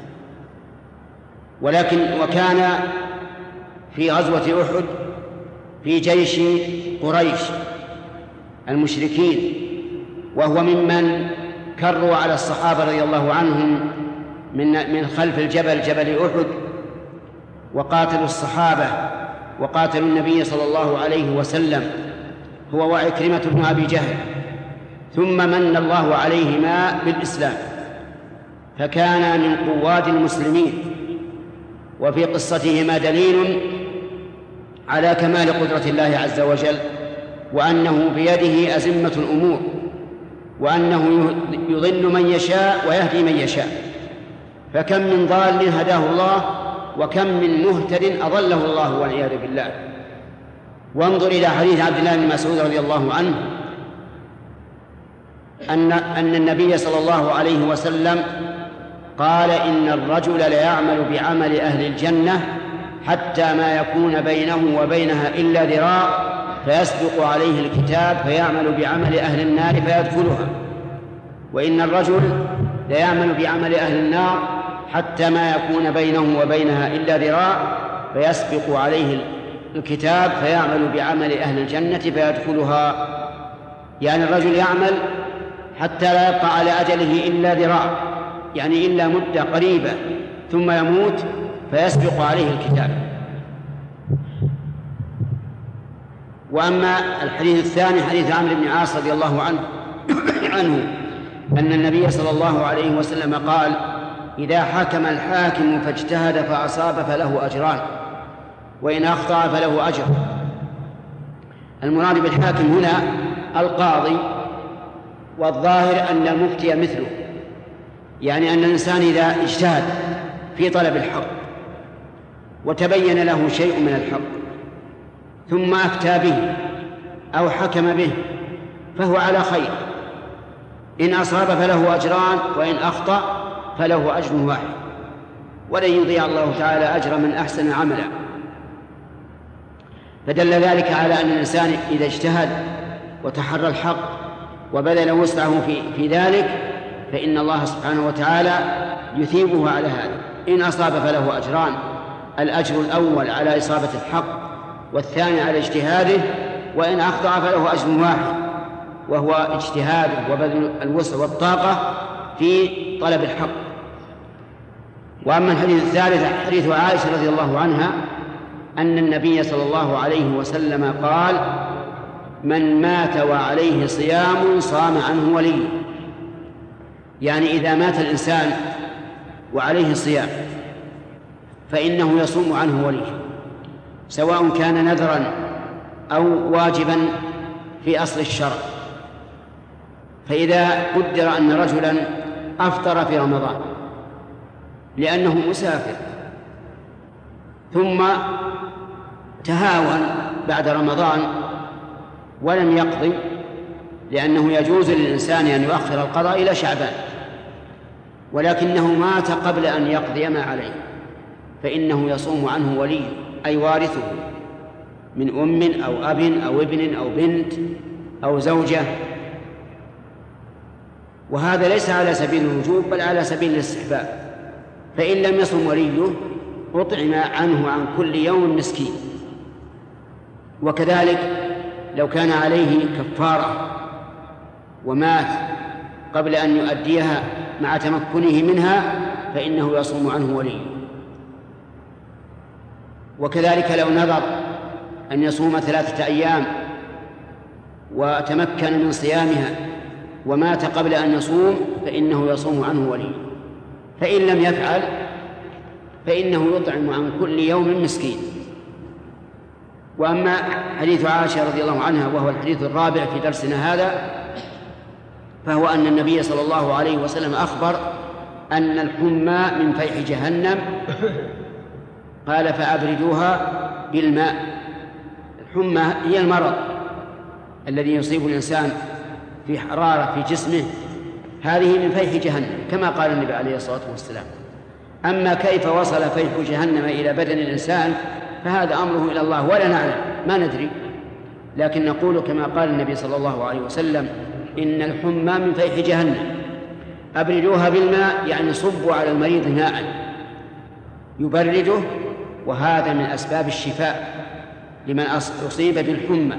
وكان في غزوة أحد في جيش قريش المشركين، وهو ممن كروا على الصحابة رضي الله عنهم من خلف الجبل، جبل أحد، وقاتلوا الصحابة وقاتلوا النبي صلى الله عليه وسلم هو وعكرمة بن أبي جهل، ثم من الله عليهما بالإسلام، فكان من قواد المسلمين. وفي قصتهما دليل على كمال قدرة الله عز وجل، وأنه بيده أزمة الأمور، وأنه يضل من يشاء ويهدي من يشاء. فكم من ضال هداه الله، وكم من مهتد أضله الله والعياذ بالله. وانظر إلى حديث عبد الله بن مسعود رضي الله عنه أن النبي صلى الله عليه وسلم قال: إن الرجل ليعمل بعمل أهل الجنة حتى ما يكون بينه وبينها إلا ذراع، فيسبق عليه الكتاب فيعمل بعمل أهل النار فيدخلها. وإن الرجل ليعمل بعمل أهل النار حتى ما يكون بينه وبينها إلا ذراع، فيسبق عليه الكتاب فيعمل بعمل أهل الجنة فيدخلها. يعني الرجل يعمل حتى لا يبقى على أجله إلا ذراع، يعني إلا مدة قريبة، ثم يموت فيسبق عليه الكتاب. وأما الحديث الثاني حديث عمرو بن العاص رضي الله عنه أن النبي صلى الله عليه وسلم قال: إذا حكم الحاكم فاجتهد فأصاب فله أجران، وإن أخطأ فله أجر. المراد بالحاكم هنا القاضي، والظاهر أن المفتي مثله، يعني أن الإنسان إذا اجتهد في طلب الحق وتبين له شيء من الحق ثم أفتى به أو حكم به فهو على خير، إن أصاب فله أجران وإن أخطأ فله أجر واحد، ولن يضيع الله تعالى أجر من أحسن عملا. فدل ذلك على أن الإنسان إذا اجتهد وتحرى الحق وبذل وسعه في ذلك فإن الله سبحانه وتعالى يثيبه على هذا. إن أصاب فله أجران، الأجر الأول على إصابة الحق والثاني على اجتهاده، وإن أخطأ فله أجر واحد وهو اجتهاده وبذل الوسع والطاقة في طلب الحق. وأما الحديث الثالث حديث عائشة رضي الله عنها أن النبي صلى الله عليه وسلم قال: من مات وعليه صيام صام عنه ولي. يعني إذا مات الإنسان وعليه صيام فإنه يصوم عنه ولي، سواء كان نذرا أو واجبا في أصل الشرع. فإذا قدر أن رجلا أفطر في رمضان لأنه مسافر ثم تهاون بعد رمضان ولم يقضي، لأنه يجوز للإنسان أن يؤخر القضاء إلى شعبان، ولكنه مات قبل أن يقضي ما عليه، فإنه يصوم عنه ولي أي وارثه من أم أو أب أو ابن أو بنت أو زوجة. وهذا ليس على سبيل الوجوب بل على سبيل الاستحباب. فإن لم يصم وليه أطعم عنه عن كل يوم مسكين. وكذلك لو كان عليه كفارة ومات قبل أن يؤديها مع تمكنه منها فإنه يصوم عنه وليه. وكذلك لو نذر أن يصوم 3 أيام وتمكن من صيامها ومات قبل أن يصوم فإنه يصوم عنه وليه. فإن لم يفعل فإنه يطعم عن كل يوم مسكين. وأما حديث عائشة رضي الله عنها وهو الحديث الرابع في درسنا هذا، فهو أن النبي صلى الله عليه وسلم أخبر أن الحمى من فيح جهنم، قال: فأبردوها بالماء. الحمى هي المرض الذي يصيب الإنسان في حرارة في جسمه، هذه من فيح جهنم كما قال النبي عليه الصلاة والسلام. أما كيف وصل فيح جهنم إلى بدن الإنسان فهذا أمره إلى الله ولا نعلم، ما ندري، لكن نقول كما قال النبي صلى الله عليه وسلم: إن الحمى من فيح جهنم، أبردوها بالماء، يعني صبوا على المريض ماء يبرده، وهذا من أسباب الشفاء لمن أصيب بالحمى.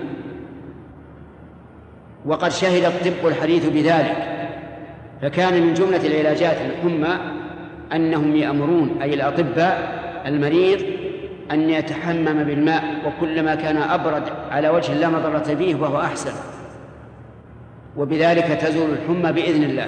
وقد شهد الطب الحديث بذلك، فكان من جملة العلاجات للحمى أنهم يأمرون أي الأطباء المريض أن يتحمم بالماء، وكلما كان أبرد على وجه لا مضرة به وهو أحسن، وبذلك تزول الحمى بإذن الله،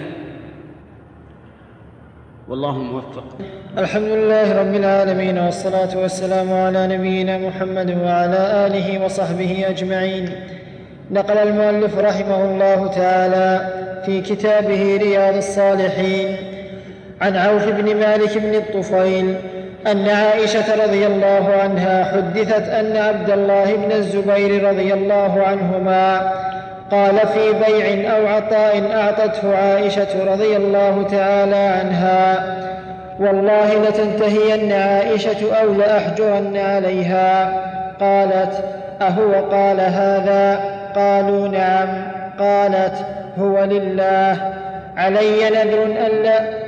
والله موفق. الحمد لله رب العالمين، والصلاة والسلام على نبينا محمد وعلى آله وصحبه أجمعين. نقل المؤلف رحمه الله تعالى في كتابه رياض الصالحين عن عوف بن مالك بن الطفيل أن عائشة رضي الله عنها حدثت أن عبد الله بن الزبير رضي الله عنهما قال في بيع أو عطاء أعطته عائشة رضي الله تعالى عنها: والله لتنتهين عائشة أو لأحجرن عليها. قالت: أهو قال هذا؟ قالوا: نعم. قالت: هو لله علي نذر ألا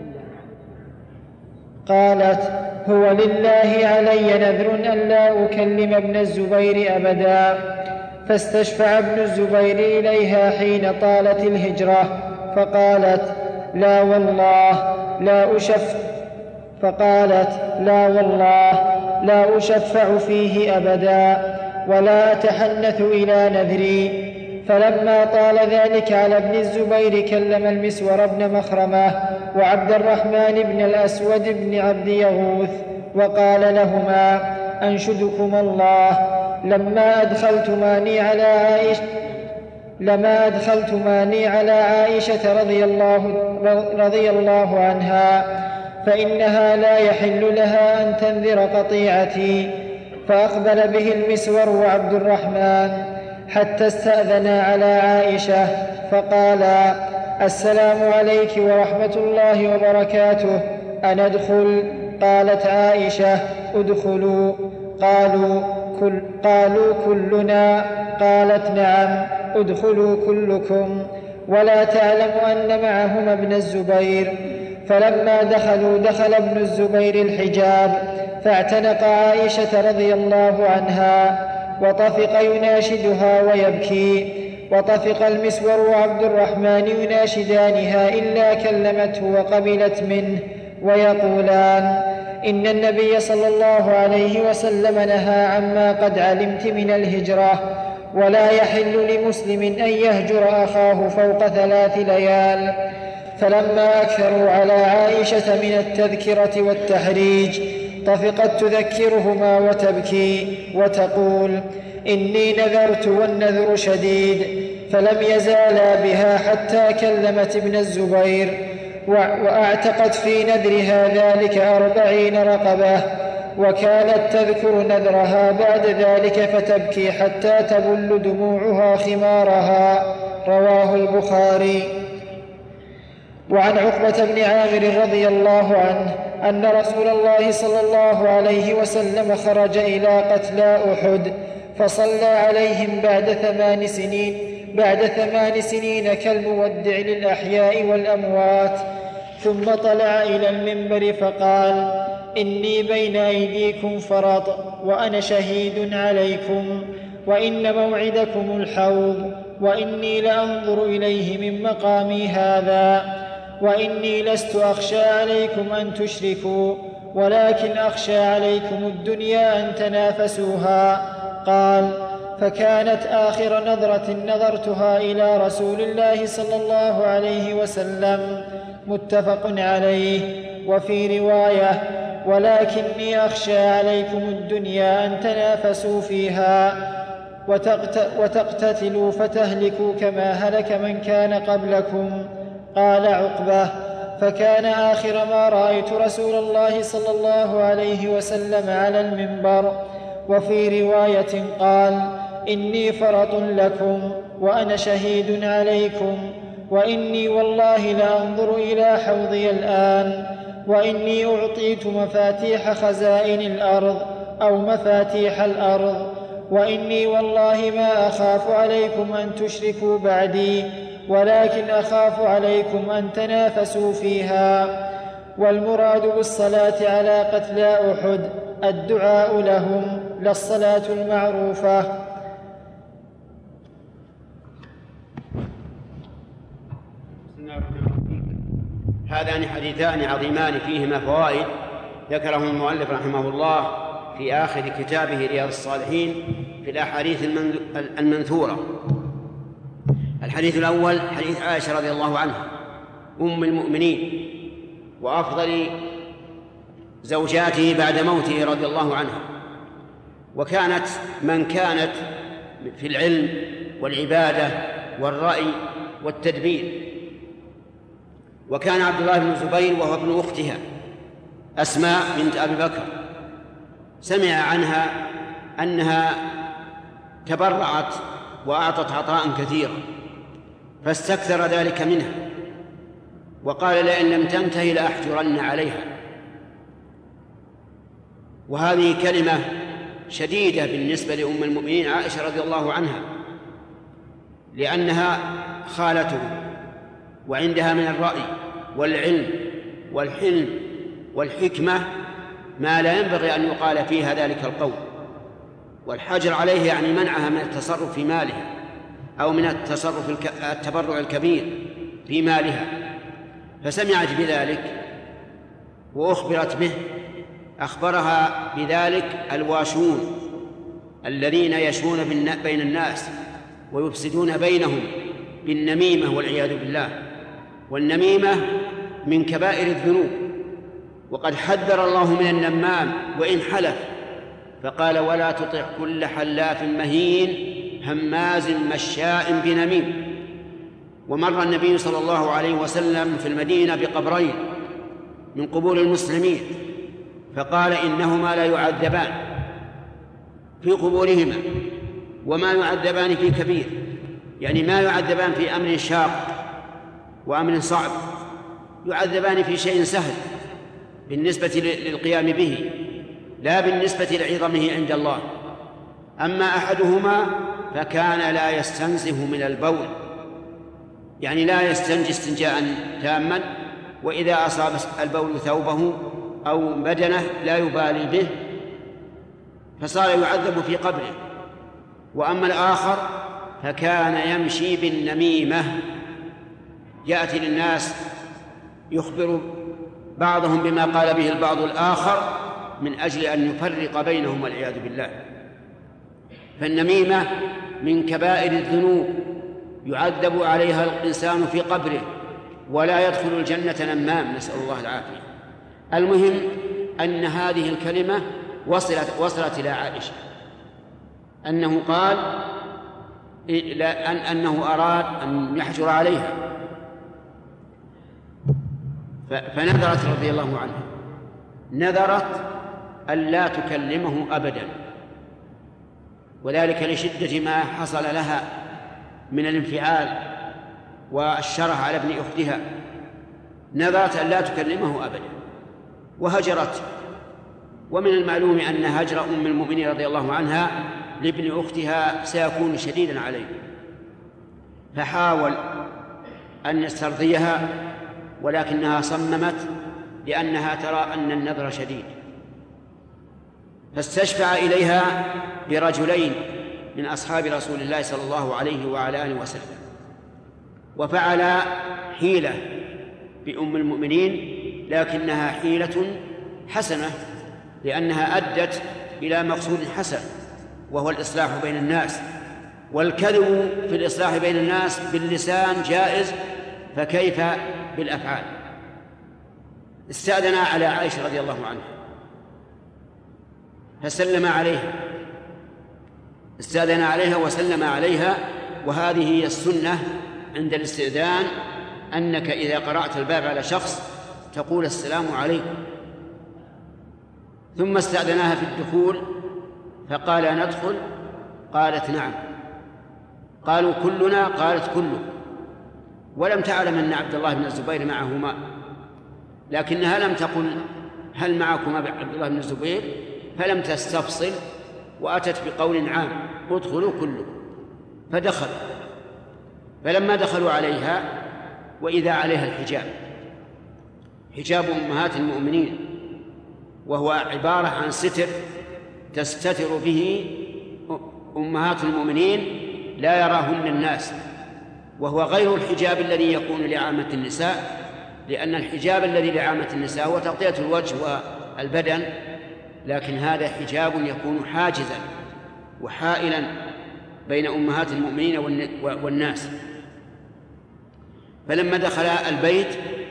قالت: هو لله علي نذر ألا أكلم ابن الزبير أبدا. فاستشفع ابن الزبير إليها حين طالت الهجرة، فقالت: لا والله لا أشفع فيه أبدا ولا أتحنث إلى نذري. فلما طال ذلك على ابن الزبير كلم المسور بن مخرمة وعبد الرحمن بن الأسود بن عبد يغوث وقال لهما: أنشدكم الله لما أدخلتماني على عائشة رضي الله عنها فإنها لا يحل لها أن تنذر قطيعتي. فأقبل به المسور وعبد الرحمن حتى استأذنا على عائشة فقالا: السلام عليك ورحمة الله وبركاته، أندخل؟ قالت عائشة: ادخلوا. قالوا كلنا؟ قالت: نعم، ادخلوا كلكم. ولا تعلم أن معهما ابن الزبير. فلما دخلوا دخل ابن الزبير الحجاب فاعتنق عائشة رضي الله عنها وطفق يناشدها ويبكي، وطفق المسور وعبد الرحمن يناشدانها إلا كلمته وقبلت منه ويقولان: إن النبي صلى الله عليه وسلم نهى عما قد علمت من الهجرة، ولا يحل لمسلم أن يهجر أخاه فوق 3 ليال. فلما أكثروا على عائشة من التذكرة والتحريج طفقت تذكرهما وتبكي وتقول: إني نذرت والنذر شديد. فلم يزالا بها حتى كلمت ابن الزبير، وأعتقت في نذرها ذلك 40 رقبة، وكانت تذكر نذرها بعد ذلك فتبكي حتى تبل دموعها خمارها. رواه البخاري. وعن عقبة بن عامر رضي الله عنه أن رسول الله صلى الله عليه وسلم خرج إلى قتلى أحد فصلى عليهم بعد 8 سنين كالمودع للأحياء والأموات، ثم طلع إلى المنبر فقال: إني بين أيديكم فرط، وأنا شهيد عليكم، وإن موعدكم الحوض، وإني لأنظر إليه من مقامي هذا، وإني لست أخشى عليكم أن تشركوا، ولكن أخشى عليكم الدنيا أن تنافسوها. قال: فكانت آخر نظرة نظرتها إلى رسول الله صلى الله عليه وسلم. متفق عليه. وفي رواية: ولكني أخشى عليكم الدنيا أن تنافسوا فيها وتقتتلوا فتهلكوا كما هلك من كان قبلكم. قال عقبة: فكان آخر ما رأيت رسول الله صلى الله عليه وسلم على المنبر. وفي رواية قال: إني فرط لكم، وأنا شهيد عليكم، وإني والله لأنظر إلى حوضي الآن، وإني أعطيت مفاتيح خزائن الأرض أو مفاتيح الأرض، وإني والله ما أخاف عليكم أن تشركوا بعدي، ولكن أخاف عليكم أن تنافسوا فيها. والمراد بالصلاة على قتلى أحد الدعاء لهم، لا الصلاة المعروفة. هذان حديثان عظيمان فيهما فوائد ذكرهم المؤلف رحمه الله في آخر كتابه رياض الصالحين في الأحاديث المنثورة. الحديث الأول حديث عائشة رضي الله عنها أم المؤمنين وأفضل زوجاته بعد موته رضي الله عنها، وكانت من كانت في العلم والعبادة والرأي والتدبير. وكان عبد الله بن الزبير وهو ابن أختها أسماء بنت أبي بكر سمع عنها أنها تبرعت وأعطت عطاء كثيرا فاستكثر ذلك منها وقال: لئن لم تنتهي لأحجرن عليها. وهذه كلمة شديدة بالنسبة لأم المؤمنين عائشة رضي الله عنها، لأنها خالته وعندها من الرأي والعلم والحلم والحكمة ما لا ينبغي أن يقال فيها ذلك القول. والحجر عليه يعني منعها من التصرف في مالها أو من التبرع الكبير في مالها، فسمعت بذلك وأخبرت به. أخبرها بذلك الواشون الذين يشون بين الناس ويفسدون بينهم بالنميمة والعياذ بالله، والنميمة من كبائر الذنوب، وقد حذر الله من النمام وإن حلف فقال: ولا تطع كل حلاف مهين هماز مشاء بنميم. ومر النبي صلى الله عليه وسلم في المدينة بقبرين من قبور المسلمين فقال: إنهما لا يعذبان في قبورهما وما يعذبان في كبير، يعني ما يعذبان في أمر شاق وأمر صعب، يعذبان في شيء سهل بالنسبة للقيام به، لا بالنسبة لعظمه عند الله. أما أحدهما فكان لا يستنزه من البول، يعني لا يستنجي استنجاء تاما، وإذا أصاب البول ثوبه أو بدنه لا يبالي به، فصار يعذب في قبره. وأما الآخر فكان يمشي بالنميمة، يأتي للناس يخبر بعضهم بما قال به البعض الآخر من أجل أن يفرق بينهم والعياذ بالله. فالنميمة من كبائر الذنوب يعذب عليها الإنسان في قبره، ولا يدخل الجنة نمام، نسأل الله العافية. المهم أن هذه الكلمة وصلت إلى عائشة أنه قال أنه أراد أن يحجر عليها، فنذرت رضي الله عنها، نذرت ألا تكلمه أبدا، وذلك لشدة ما حصل لها من الانفعال والشرح على ابن أختها. نذرت ألا تكلمه أبدا وهجرت. ومن المعلوم أن هجر أم المؤمنين رضي الله عنها لابن أختها سيكون شديدا عليه، فحاول أن يسترضيها، ولكنها صممت لأنها ترى أن النذر شديد، فاستشفع إليها برجلين من أصحاب رسول الله صلى الله عليه وعلى آله وسلم، وفعل حيلة بأم المؤمنين، لكنها حيلة حسنة لأنها أدت إلى مقصود حسن وهو الإصلاح بين الناس، والكذب في الإصلاح بين الناس باللسان جائز، فكيف بالأفعال؟ استأذن على عائشة رضي الله عنها فسلم عليها، استأذن عليها وسلم عليها. وهذه هي السنة عند الاستئذان، أنك إذا قرأت الباب على شخص تقول السلام عليكم. ثم استأذناها في الدخول فقال ندخل؟ قالت نعم. قالوا كلنا؟ قالت كله. ولم تعلم أن عبد الله بن الزبير معهما، لكنها لم تقل هل معكما عبد الله بن الزبير، فلم تستفصل وأتت بقول عام ادخلوا كله. فدخل. فلما دخلوا عليها وإذا عليها الحجاب، حجاب أمهات المؤمنين، وهو عبارة عن ستر تستتر به أمهات المؤمنين لا يراهن الناس، وهو غير الحجاب الذي يكون لعامة النساء، لأن الحجاب الذي لعامة النساء هو تغطية الوجه والبدن، لكن هذا حجاب يكون حاجزا وحائلا بين أمهات المؤمنين والناس. فلما دخل البيت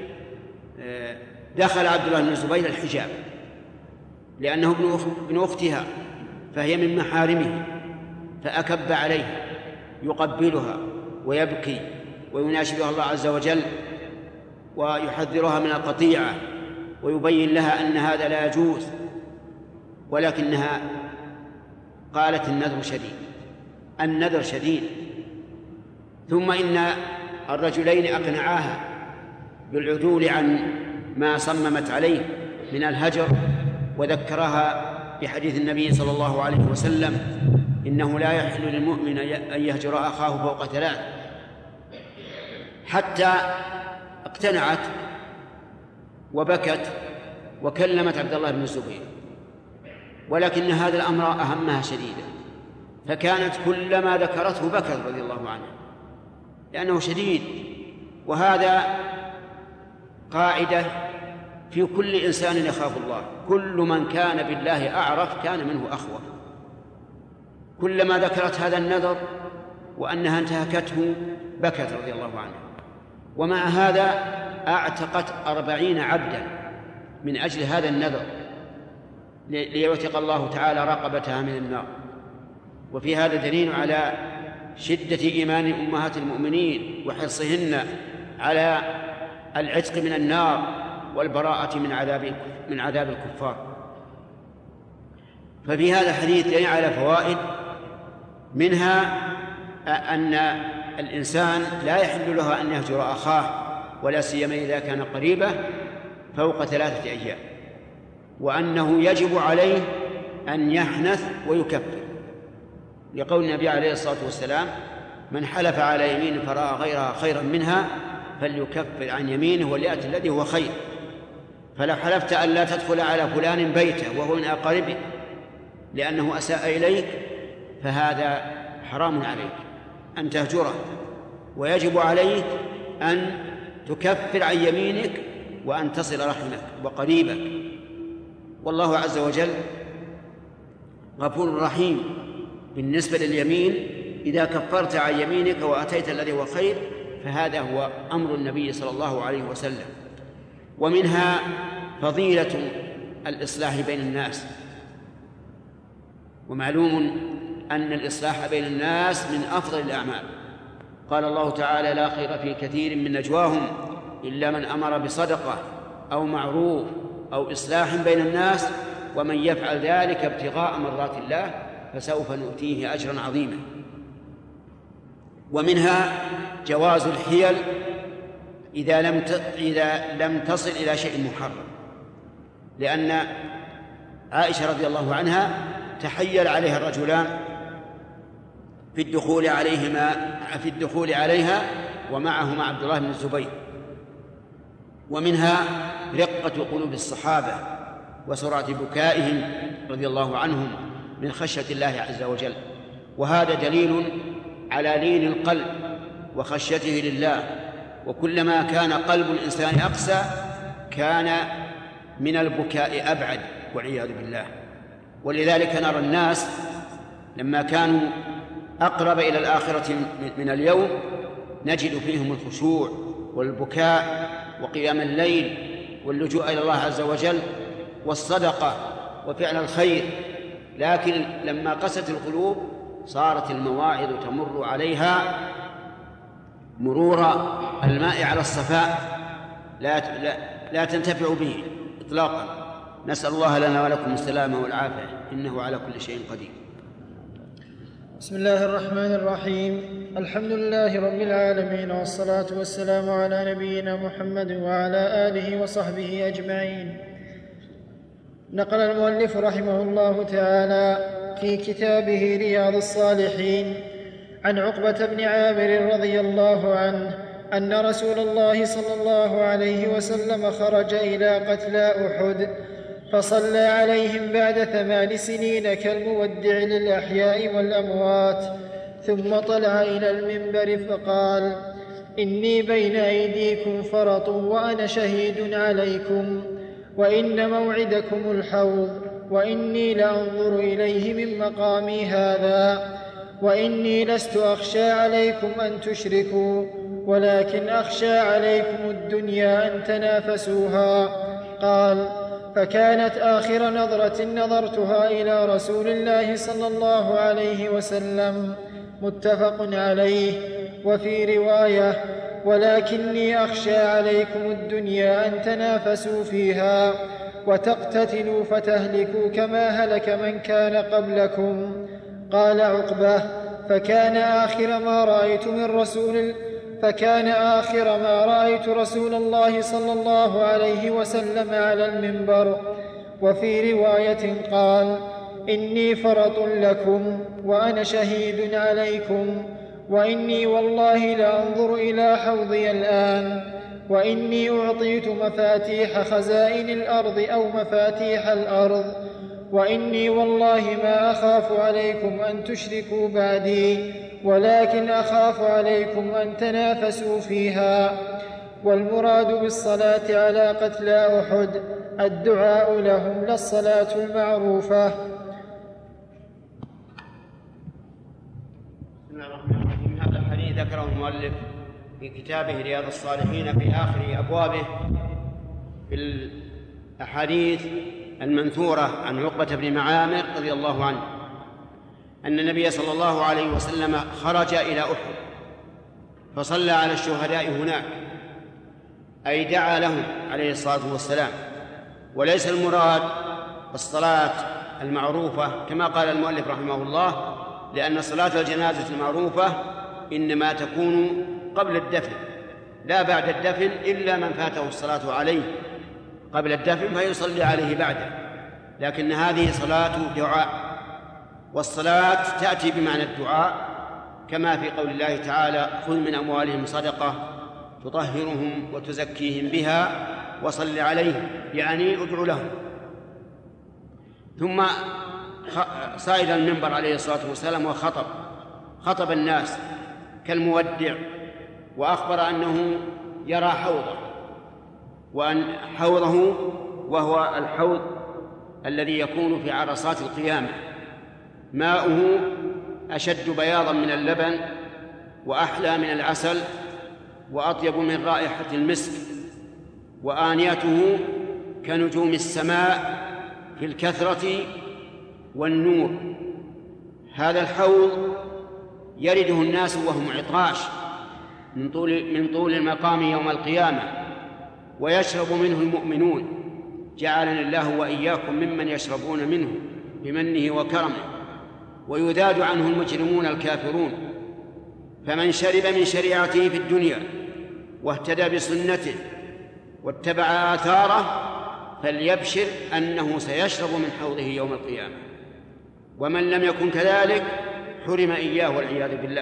دخل عبد الله بن الزبير الحجاب لأنه ابن أختها، فهي من محارمه، فأكب عليها يقبلها ويبكي ويناشدها الله عز وجل ويحذرها من القطيعة ويبين لها أن هذا لا يجوز، ولكنها قالت النذر شديد. ثم إن الرجلين أقنعاها بالعدول عن ما صممت عليه من الهجر، وذكرها بحديث النبي صلى الله عليه وسلم إنه لا يحل للمؤمن أن يهجر أخاه فوق 3، حتى اقتنعت وبكت وكلمت عبد الله بن الزبير، ولكن هذا الأمر أهمها شديدا، فكانت كلما ذكرته بكت رضي الله عنها لأنه شديد. وهذا قاعدة في كل إنسان يخاف الله، كل من كان بالله أعرف كان منه أخوف. كلما ذكرت هذا النذر وأنها انتهكته بكت رضي الله عنها. ومع هذا أعتقت 40 عبدا من أجل هذا النذر ليعتق الله تعالى رقبتها من النار. وفي هذا دليل على شدة إيمان أمهات المؤمنين وحرصهن على العتق من النار والبراءة من عذاب الكفار. ففي هذا الحديث دليل على فوائد منها أن الإنسان لا يحل له أن يهجر أخاه ولا سيما إذا كان قريبه فوق 3 أيام، وأنه يجب عليه أن يحنث ويكفر، لقول النبي عليه الصلاة والسلام: من حلف على يمين فرأى غيرها خيرا منها فليكفر عن يمينه وليأتي الذي هو خير. فلو حلفت أن لا تدخل على فلان بيته وهو من أقاربه لأنه أساء إليك فهذا حرام عليك أن تهجره، ويجب عليك أن تكفر عن يمينك وأن تصل رحمك وقريبك. والله عز وجل غفور رحيم بالنسبة لليمين. إذا كفرت عن يمينك وأتيت الذي هو خير فهذا هو أمر النبي صلى الله عليه وسلم. ومنها فضيلة الإصلاح بين الناس، ومعلوم أن الإصلاح بين الناس من أفضل الأعمال. قال الله تعالى: لا خير في كثير من نجواهم إلا من أمر بصدقة أو معروف أو إصلاح بين الناس ومن يفعل ذلك ابتغاء مرضات الله فسوف نؤتيه أجرا عظيما. ومنها جواز الحيل إذا لم تصل إلى شيء محرم، لأن عائشة رضي الله عنها تحيل عليها الرجلان في الدخول عليها ومعهما عبد الله بن الزبير. ومنها رقة قلوب الصحابة وسرعة بكائهم رضي الله عنهم من خشية الله عز وجل، وهذا دليل على لين القلب وخشيته لله. وكلما كان قلب الإنسان أقسى كان من البكاء أبعد والعياذ بالله. ولذلك نرى الناس لما كانوا أقرب إلى الآخرة من اليوم نجد فيهم الخشوع والبكاء وقيام الليل واللجوء إلى الله عز وجل والصدقة وفعل الخير. لكن لما قست القلوب صارت المواعظ تمر عليها مرور الماء على الصفاء، لا تنتفع به إطلاقا. نسأل الله لنا ولكم السلامة والعافية، إنه على كل شيء قدير. بسم الله الرحمن الرحيم. الحمد لله رب العالمين، والصلاة والسلام على نبينا محمد وعلى آله وصحبه أجمعين. نقل المؤلف رحمه الله تعالى في كتابه رياض الصالحين عن عقبة بن عامر رضي الله عنه أن رسول الله صلى الله عليه وسلم خرج إلى قتلى أحد فصلى عليهم بعد 8 سنين كالمودع للأحياء والأموات، ثم طلع إلى المنبر فقال: إني بين أيديكم فرط وأنا شهيد عليكم، وإن موعدكم الحوض، وإني لأنظر إليه من مقامي هذا، وإني لست أخشى عليكم أن تشركوا، ولكن أخشى عليكم الدنيا أن تنافسوها. قال: فكانت آخر نظرة نظرتها إلى رسول الله صلى الله عليه وسلم. متفق عليه. وفي رواية: ولكني أخشى عليكم الدنيا أن تنافسوا فيها وتقتتلوا فتهلكوا كما هلك من كان قبلكم. قال عقبة: فكان آخر ما رأيت رسول الله صلى الله عليه وسلم على المنبر. وفي رواية قال: إني فرط لكم وأنا شهيد عليكم، وإني والله لأنظر إلى حوضي الآن، وإني أعطيت مفاتيح خزائن الأرض أو مفاتيح الأرض، وإني والله ما أخاف عليكم أن تشركوا بعدي، ولكن أخاف عليكم أن تنافسوا فيها. والمراد بالصلاة على قتلى أحد الدعاء لهم لا الصلاة المعروفة. بسم الله الرحمن الرحيم. هذا الحديث ذكره المؤلف في كتابه رياض الصالحين في آخر أبوابه في الأحاديث المنثورة عن عقبة بن معامر رضي الله عنه أن النبي صلى الله عليه وسلم خرج إلى أحد فصلى على الشهداء هناك، أي دعا لهم عليه الصلاة والسلام. وليس المراد الصلاة المعروفة كما قال المؤلف رحمه الله لأن صلاة الجنازة المعروفة إنما تكون قبل الدفن لا بعد الدفن، إلا من فاته الصلاة عليه قبل الدفن فيصلي عليه بعده، لكن هذه صلاة دعاء، والصلاة تأتي بمعنى الدعاء كما في قول الله تعالى: خذ من أموالهم صدقة تطهرهم وتزكيهم بها وصل عليهم، يعني ادعو لهم. ثم صعد المنبر عليه الصلاة والسلام وخطب الناس كالمودع، وأخبر أنه يرى حوضه، وأن حوضه وهو الحوض الذي يكون في عرصات القيامة، ماؤه أشد بياضا من اللبن وأحلى من العسل وأطيب من رائحة المسك، وآنيته كنجوم السماء في الكثرة والنور. هذا الحوض يرده الناس وهم عطاش من طول المقام يوم القيامة، ويشرب منه المؤمنون، جعلنا الله وإياكم ممن يشربون منه بمنه وكرمه، ويذاد عنه المجرمون الكافرون. فمن شرب من شريعته في الدنيا واهتدى بسنته واتبع آثاره فليبشر أنه سيشرب من حوضه يوم القيامة، ومن لم يكن كذلك حرم إياه والعياذ بالله.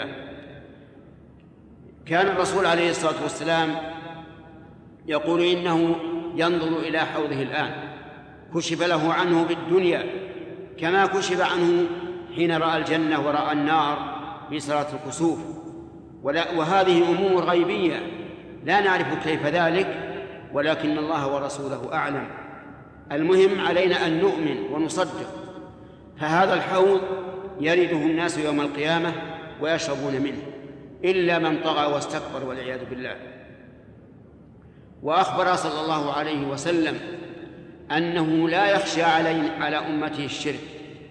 كان الرسول عليه الصلاة والسلام يقول إنه ينظر إلى حوضه الآن، كشف له عنه بالدنيا كما كشف عنه حين رأى الجنة ورأى النار في صلاة الكسوف، وهذه أمور غيبية لا نعرف كيف ذلك، ولكن الله ورسوله أعلم. المهم علينا أن نؤمن ونصدق. فهذا الحوض يرده الناس يوم القيامة ويشربون منه إلا من طغى واستكبر والعياذ بالله. وأخبر صلى الله عليه وسلم أنه لا يخشى على أمته الشرك،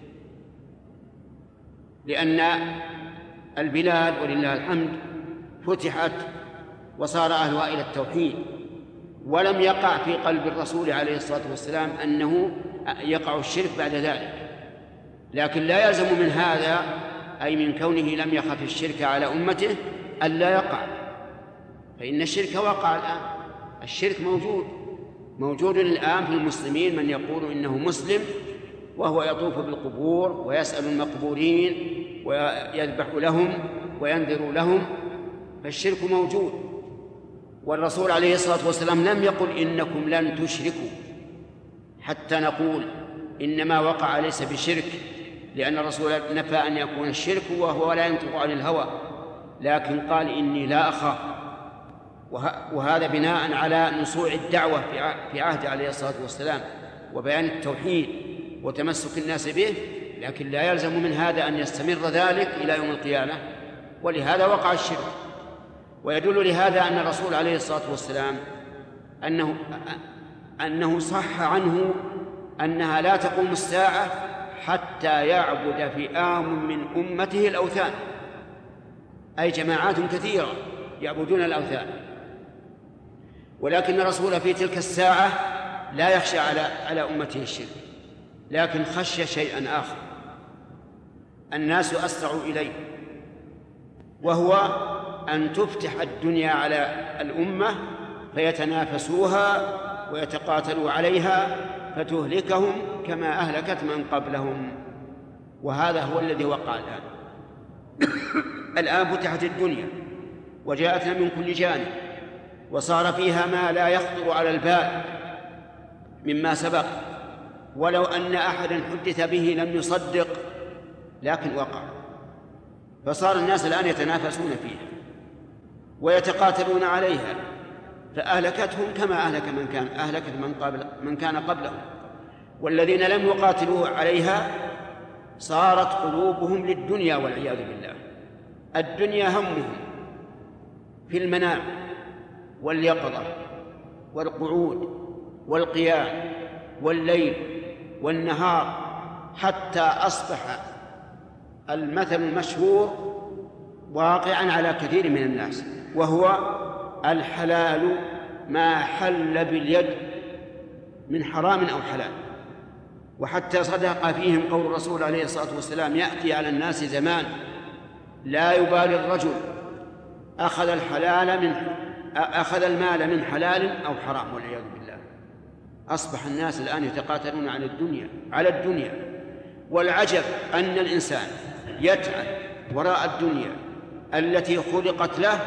لأن البلاد ولله الحمد فتحت وصار أهلها إلى التوحيد، ولم يقع في قلب الرسول عليه الصلاة والسلام أنه يقع الشرك بعد ذلك. لكن لا يلزم من هذا، أي من كونه لم يخف الشرك على أمته، ألا يقع، فإن الشرك وقع الآن. الشرك موجود الآن في المسلمين، من يقول إنه مسلم وهو يطوف بالقبور ويسأل المقبورين ويذبح لهم وينذر لهم، فالشرك موجود. والرسول عليه الصلاة والسلام لم يقل إنكم لن تشركوا حتى نقول إنما وقع ليس بشرك، لأن الرسول نفى أن يكون الشرك وهو لا ينطق عن الهوى، لكن قال إني لا أخاف، وهذا بناء على نصوع الدعوة في عهد عليه الصلاة والسلام وبيان التوحيد وتمسك الناس به، لكن لا يلزم من هذا أن يستمر ذلك إلى يوم القيامة، ولهذا وقع الشرك. ويدل لهذا أن الرسول عليه الصلاة والسلام أنه صح عنه أنها لا تقوم الساعة حتى يعبد فئام من أمته الأوثان، أي جماعات كثيرة يعبدون الأوثان، ولكن الرسول في تلك الساعة لا يخشى على أمته الشرك، لكن خشي شيئا آخر الناس أسرعوا إليه، وهو أن تفتح الدنيا على الأمة فيتنافسوها ويتقاتلوا عليها فتهلكهم كما أهلكت من قبلهم. وهذا هو الذي وقع الآن. الآن فتحت الدنيا وجاءتنا من كل جانب، وصار فيها ما لا يخطر على البال مما سبق، ولو أن أحدا حدث به لم يصدق، لكن وقع. فصار الناس الآن يتنافسون فيها ويتقاتلون عليها، فأهلكتهم كما أهلكت من كان قبلهم. والذين لم يقاتلوا عليها صارت قلوبهم للدنيا والعياذ بالله. الدنيا همهم في المنام واليقظة والقعود والقيام والليل والنهار، حتى أصبح المثل المشهور واقعا على كثير من الناس، وهو الحلال ما حل باليد من حرام أو حلال. وحتى صدق فيهم قول الرسول عليه الصلاة والسلام: يأتي على الناس زمان لا يبالي الرجل أخذ المال من حلال أو حرام، والعياذ بالله. أصبح الناس الآن يتقاتلون على الدنيا، والعجب أن الإنسان يتعب وراء الدنيا التي خلقت له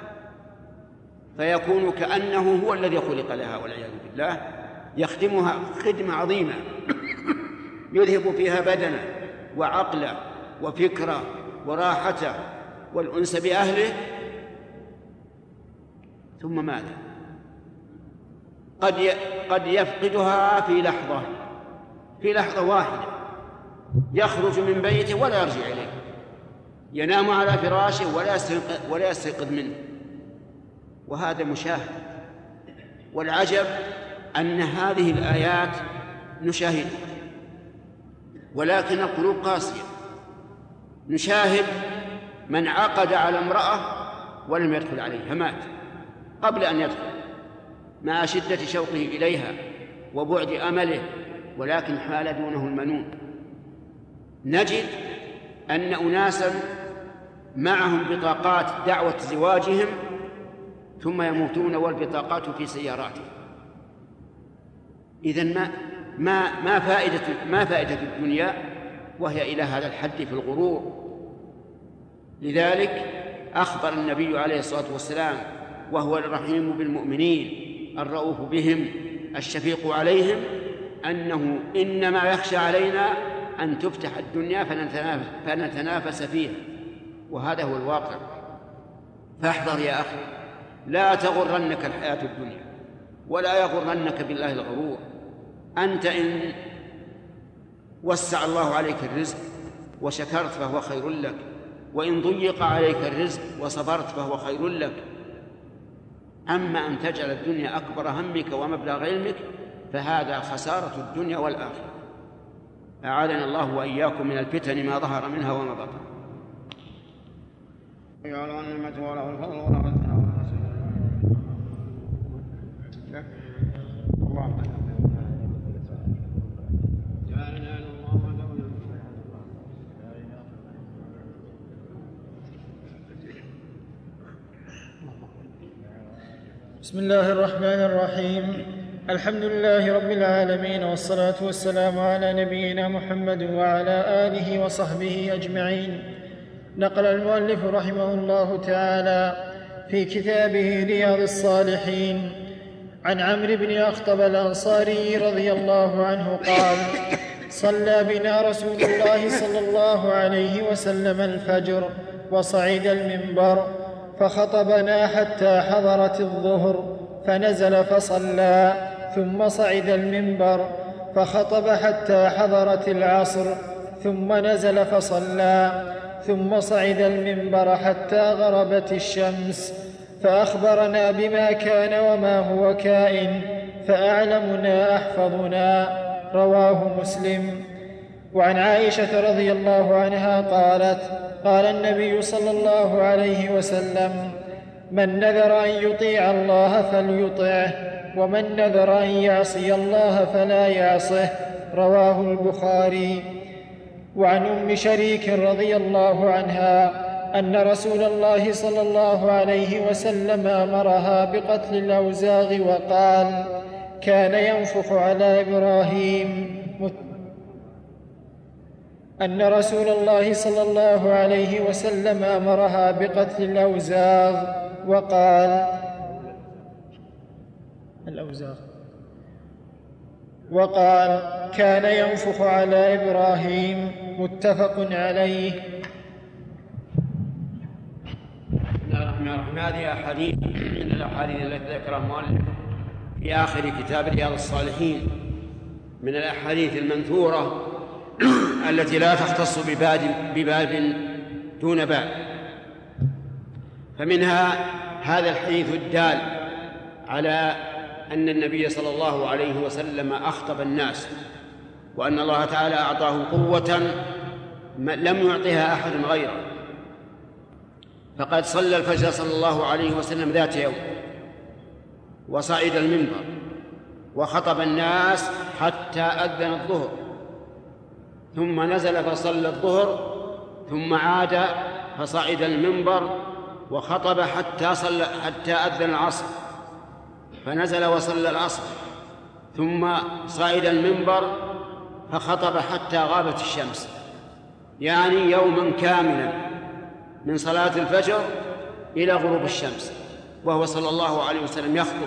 فيكون كأنه هو الذي خلق لها، والعياذ بالله. يخدمها خدمة عظيمة يذهب فيها بدنه وعقله وفكره وراحته والأنس بأهله، ثم ماذا؟ قد يفقدها في لحظة واحدة، يخرج من بيته ولا يرجع إليه، ينام على فراشه ولا يستيقظ منه، وهذا مشاهد. والعجب أن هذه الآيات نشاهدها ولكن القلوب قاسية. نشاهد من عقد على امرأة ولم يدخل عليها، مات قبل أن يدخل مع شدة شوقه إليها وبعد أمله، ولكن حال دونه المنون. نجد أن أناسا معهم بطاقات دعوة زواجهم ثم يموتون والبطاقات في سياراتهم. إذن ما فائدة الدنيا وهي إلى هذا الحد في الغرور. لذلك أخبر النبي عليه الصلاة والسلام وهو الرحيم بالمؤمنين الرؤوف بهم الشفيق عليهم أنه إنما يخشى علينا أن تفتح الدنيا فنتنافس فيها، وهذا هو الواقع. فاحذر يا أخي، لا تغرنك الحياة الدنيا ولا يغرنك بالله الغرور. أنت إن وسع الله عليك الرزق وشكرت فهو خير لك، وإن ضيق عليك الرزق وصبرت فهو خير لك. أما أن تجعل الدنيا أكبر همك ومبلغ علمك فهذا خسارة الدنيا والآخرة. أعاذنا الله وإياكم من الفتن ما ظهر منها وما بطن. بسم الله الرحمن الرحيم. الحمد لله رب العالمين، والصلاة والسلام على نبينا محمد وعلى آله وصحبه أجمعين. نقل المؤلف رحمه الله تعالى في كتابه رياض الصالحين عن عمرو بن أخطب الأنصاري رضي الله عنه قال: صلى بنا رسول الله صلى الله عليه وسلم الفجر وصعد المنبر فخطبنا حتى حضرت الظهر فنزل فصلى، ثم صعد المنبر فخطب حتى حضرت العصر ثم نزل فصلى، ثم صعد المنبر حتى غربت الشمس فأخبرنا بما كان وما هو كائن فأعلمنا أحفظنا. رواه مسلم. وعن عائشة رضي الله عنها قالت: قال النبي صلى الله عليه وسلم: من نذر أن يطيع الله فليطعه، ومن نذر أن يعصي الله فلا يعصه. رواه البخاري. وعن أم شريك رضي الله عنها أن رسول الله صلى الله عليه وسلم أمرها بقتل الأوزاغ وقال: كان ينفخ على إبراهيم. أن رسول الله صلى الله عليه وسلم أمرها بقتل الأوزاغ وقال: كان ينفخ على إبراهيم. متفق عليه. هذه أحاديث من الأحاديث التي ذكرها المؤلف في آخر كتاب رياض الصالحين، من الأحاديث المنثورة التي لا تختص بباب دون باب. فمنها هذا الحديث الدال على أن النبي صلى الله عليه وسلم أخطب الناس، وأن الله تعالى أعطاه قوة لم يعطها أحد غيره. فقد صلى الفجر صلى الله عليه وسلم ذات يوم وصعد المنبر وخطب الناس حتى أذن الظهر، ثم نزل فصلى الظهر، ثم عاد فصعد المنبر وخطب حتى أذن العصر، فنزل وصلى العصر، ثم صعد المنبر فخطب حتى غابت الشمس، يعني يوما كاملا من صلاة الفجر إلى غروب الشمس، وهو صلى الله عليه وسلم يخطب.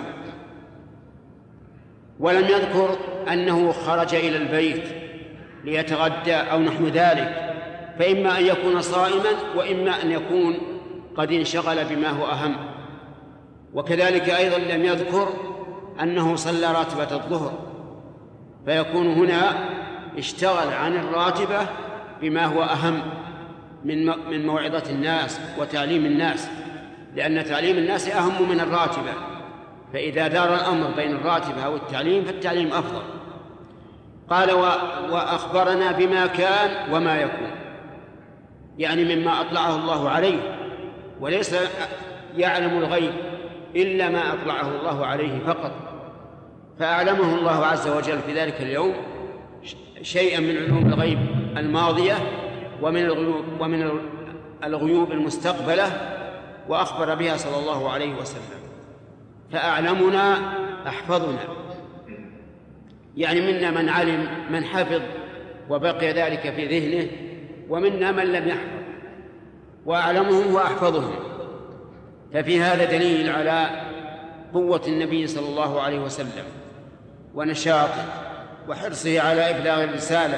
ولم يذكر أنه خرج إلى البيت ليتغدى أو نحو ذلك، فإما أن يكون صائما وإما أن يكون قد انشغل بما هو أهم. وكذلك أيضا لم يذكر أنه صلى راتبة الظهر، فيكون هنا اشتغل عن الراتبة بما هو أهم من موعظة الناس وتعليم الناس، لأن تعليم الناس أهم من الراتبة، فإذا دار الأمر بين الراتبة أو التعليم فالتعليم أفضل. قال وأخبرنا بما كان وما يكون، يعني مما أطلعه الله عليه، وليس يعلم الغيب إلا ما أطلعه الله عليه فقط، فأعلمه الله عز وجل في ذلك اليوم شيئا من علوم الغيب الماضية ومن الغيوب المستقبلة، وأخبر بها صلى الله عليه وسلم. فأعلمنا أحفظنا، يعني منا من علم من حفظ وبقي ذلك في ذهنه، ومنا من لم يحفظ، وأعلمهم وأحفظهم. ففي هذا دليل على قوة النبي صلى الله عليه وسلم ونشاطه وحرصه على إبلاغ الرسالة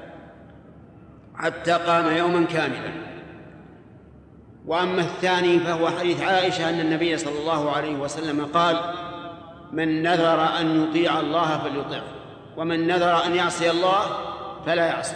حتى قام يوما كاملا. وأما الثاني فهو حديث عائشة أن النبي صلى الله عليه وسلم قال: من نذر أن يطيع الله فليطيعه، ومن نذر أن يعصي الله فلا يعصي.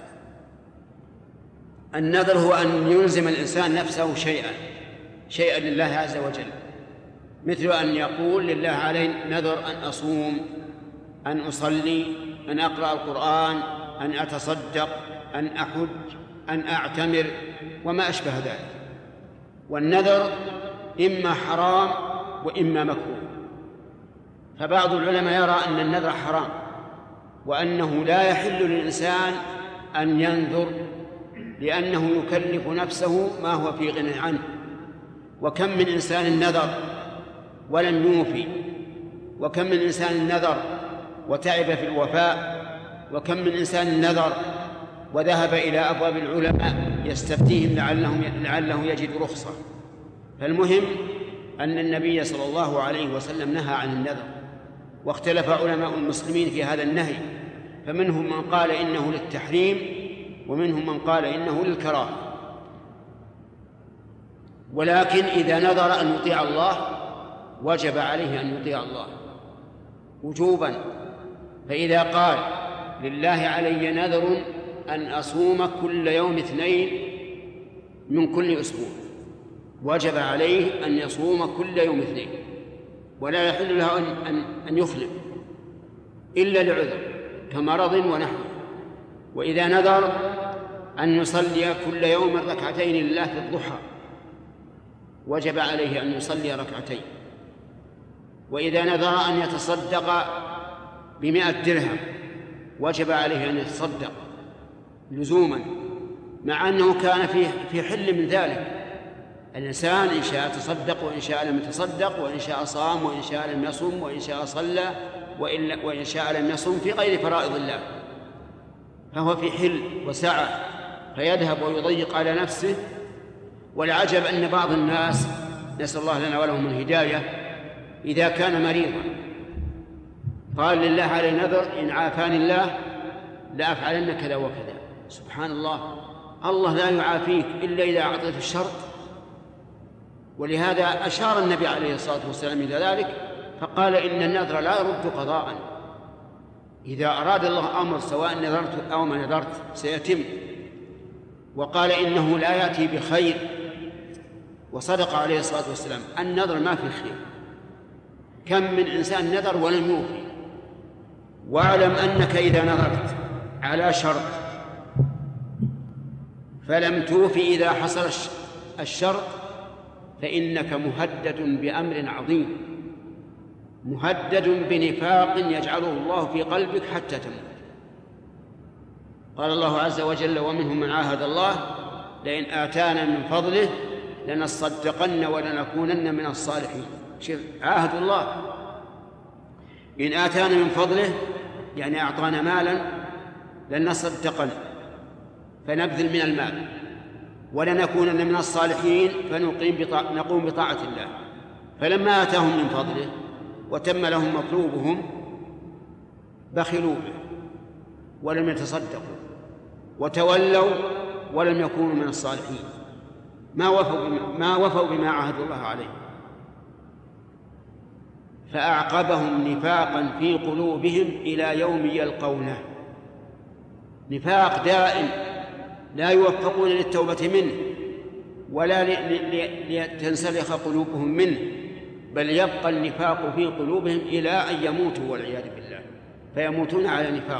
النذر هو أن يلزم الإنسان نفسه شيئا لله عز وجل، مثل أن يقول: لله علي نذر أن أصوم، أن أصلي، أن أقرأ القرآن، أن أتصدق، أن أحج، أن أعتمر، وما أشبه ذلك. والنذر إما حرام وإما مكروه، فبعض العلماء يرى أن النذر حرام، وأنه لا يحل للإنسان أن ينذر، لأنه يكلف نفسه ما هو في غنى عنه. وكم من إنسان نذر ولم يوفي، وكم من إنسان نذر وتعب في الوفاء، وكم من إنسان نذر وذهب إلى أبواب العلماء يستفتيهم لعله يجد رخصة. فالمهم أن النبي صلى الله عليه وسلم نهى عن النذر، واختلف علماء المسلمين في هذا النهي، فمنهم من قال إنه للتحريم، ومنهم من قال إنه للكراهة. ولكن إذا نذر أن يطيع الله وجب عليه أن يطيع الله وجوبا. فإذا قال: لله علي نذر أن أصوم كل يوم 2 من كل أسبوع، وجب عليه أن يصوم كل يوم 2، ولا يحل له أن يخلف إلا لعذر كمرض ونحو. وإذا نذر أن يصلي كل يوم 2 لله في الضحى، وجب عليه أن يصلي 2. وإذا نذر أن يتصدق ب100 درهم، وجب عليه أن يتصدق لزوما، مع أنه كان في حل من ذلك. الإنسان إن شاء تصدق، وإن شاء لم يتصدق، وإن شاء صام، وإن شاء لم يصم، وإن شاء صلى، وإن شاء لم يصم في غير فرائض الله، فهو في حل وسعة، فيذهب ويضيق على نفسه. والعجب أن بعض الناس، نسأل الله لنا ولهم الهداية، إذا كان مريضا قال: لله علي نذر إن عافاني الله لأفعلن كذا وكذا. سبحان الله، الله لا يعافيك إلا إذا أعطيت الشرط. ولهذا أشار النبي عليه الصلاة والسلام إلى ذلك، فقال: إن النذر لا يرد قضاء، إذا أراد الله أمر سواء نذرت أو ما نذرت سيتم. وقال: إنه لا يأتي بخير، وصدق عليه الصلاة والسلام، النذر ما في خير. كم من إنسان نذر ولم يوفي. واعلم أنك إذا نذرت على شرط فلم توفي إذا حصل الشرط فإنك مهدد بأمر عظيم، مهدد بنفاق يجعله الله في قلبك حتى تموت. قال الله عز وجل: ومنهم من عاهد الله لئن آتانا من فضله لنصدقن ولنكونن من الصالحين. شوف، عاهد الله إن آتانا من فضله يعني أعطانا مالا لنصدقن فنبذل من المال، ولنكونن من الصالحين فنقوم بطاعة الله. فلما آتاهم من فضله وتم لهم مطلوبهم بخلوا به ولم يتصدقوا وتولوا ولم يكونوا من الصالحين، ما وفوا بما عاهدوا الله عليه، فأعقبهم نفاقا في قلوبهم إلى يوم يلقونه، نفاق دائم لا يوفقون للتوبة منه ولا لتنسلخ قلوبهم منه، بل يبقى النفاق في قلوبهم إلى أن يموتوا والعياذ بالله، فيموتون على نفاق.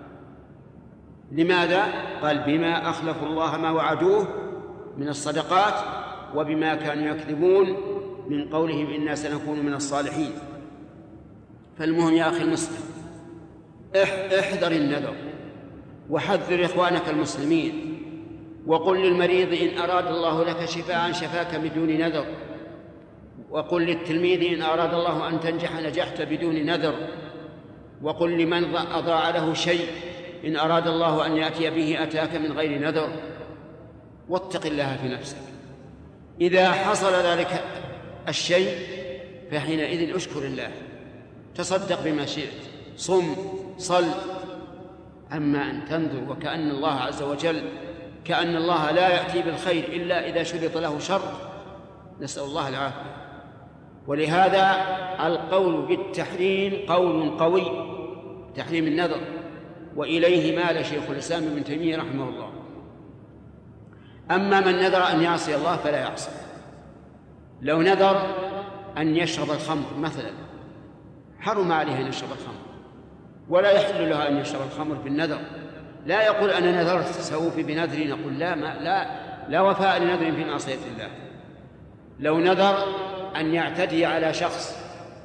لماذا؟ قال: بما أخلفوا الله ما وعدوه من الصدقات وبما كانوا يكذبون من قولهم إنا سنكون من الصالحين. فالمهم يا أخي المسلم، احذر النذر وحذر إخوانك المسلمين، وقل للمريض إن أراد الله لك شفاء شفاك بدون نذر، وقل للتلميذ إن أراد الله أن تنجح نجحت بدون نذر، وقل لمن أضاع له شيء إن أراد الله أن يأتي به أتاك من غير نذر. واتق الله في نفسك، إذا حصل ذلك الشيء فحينئذ أشكر الله، تصدق بما شئت، صم، صل. أما أن تنذر وكأن الله عز وجل كأن الله لا يأتي بالخير إلا إذا شرط له شر، نسأل الله العافية. ولهذا القول بالتحريم قول قوي، تحريم النذر، وإليه مال شيخ الإسلام ابن تيمية رحمه الله. أما من نذر أن يعصي الله فلا يعصي. لو نذر أن يشرب الخمر مثلا، حرم عليه أن يشرب الخمر، ولا يحل له أن يشرب الخمر بالنذر. لا يقول أنا نذرت سأوفي بنذري، نقول لا وفاء لنذر في معصية الله. لو نذر أن يعتدي على شخص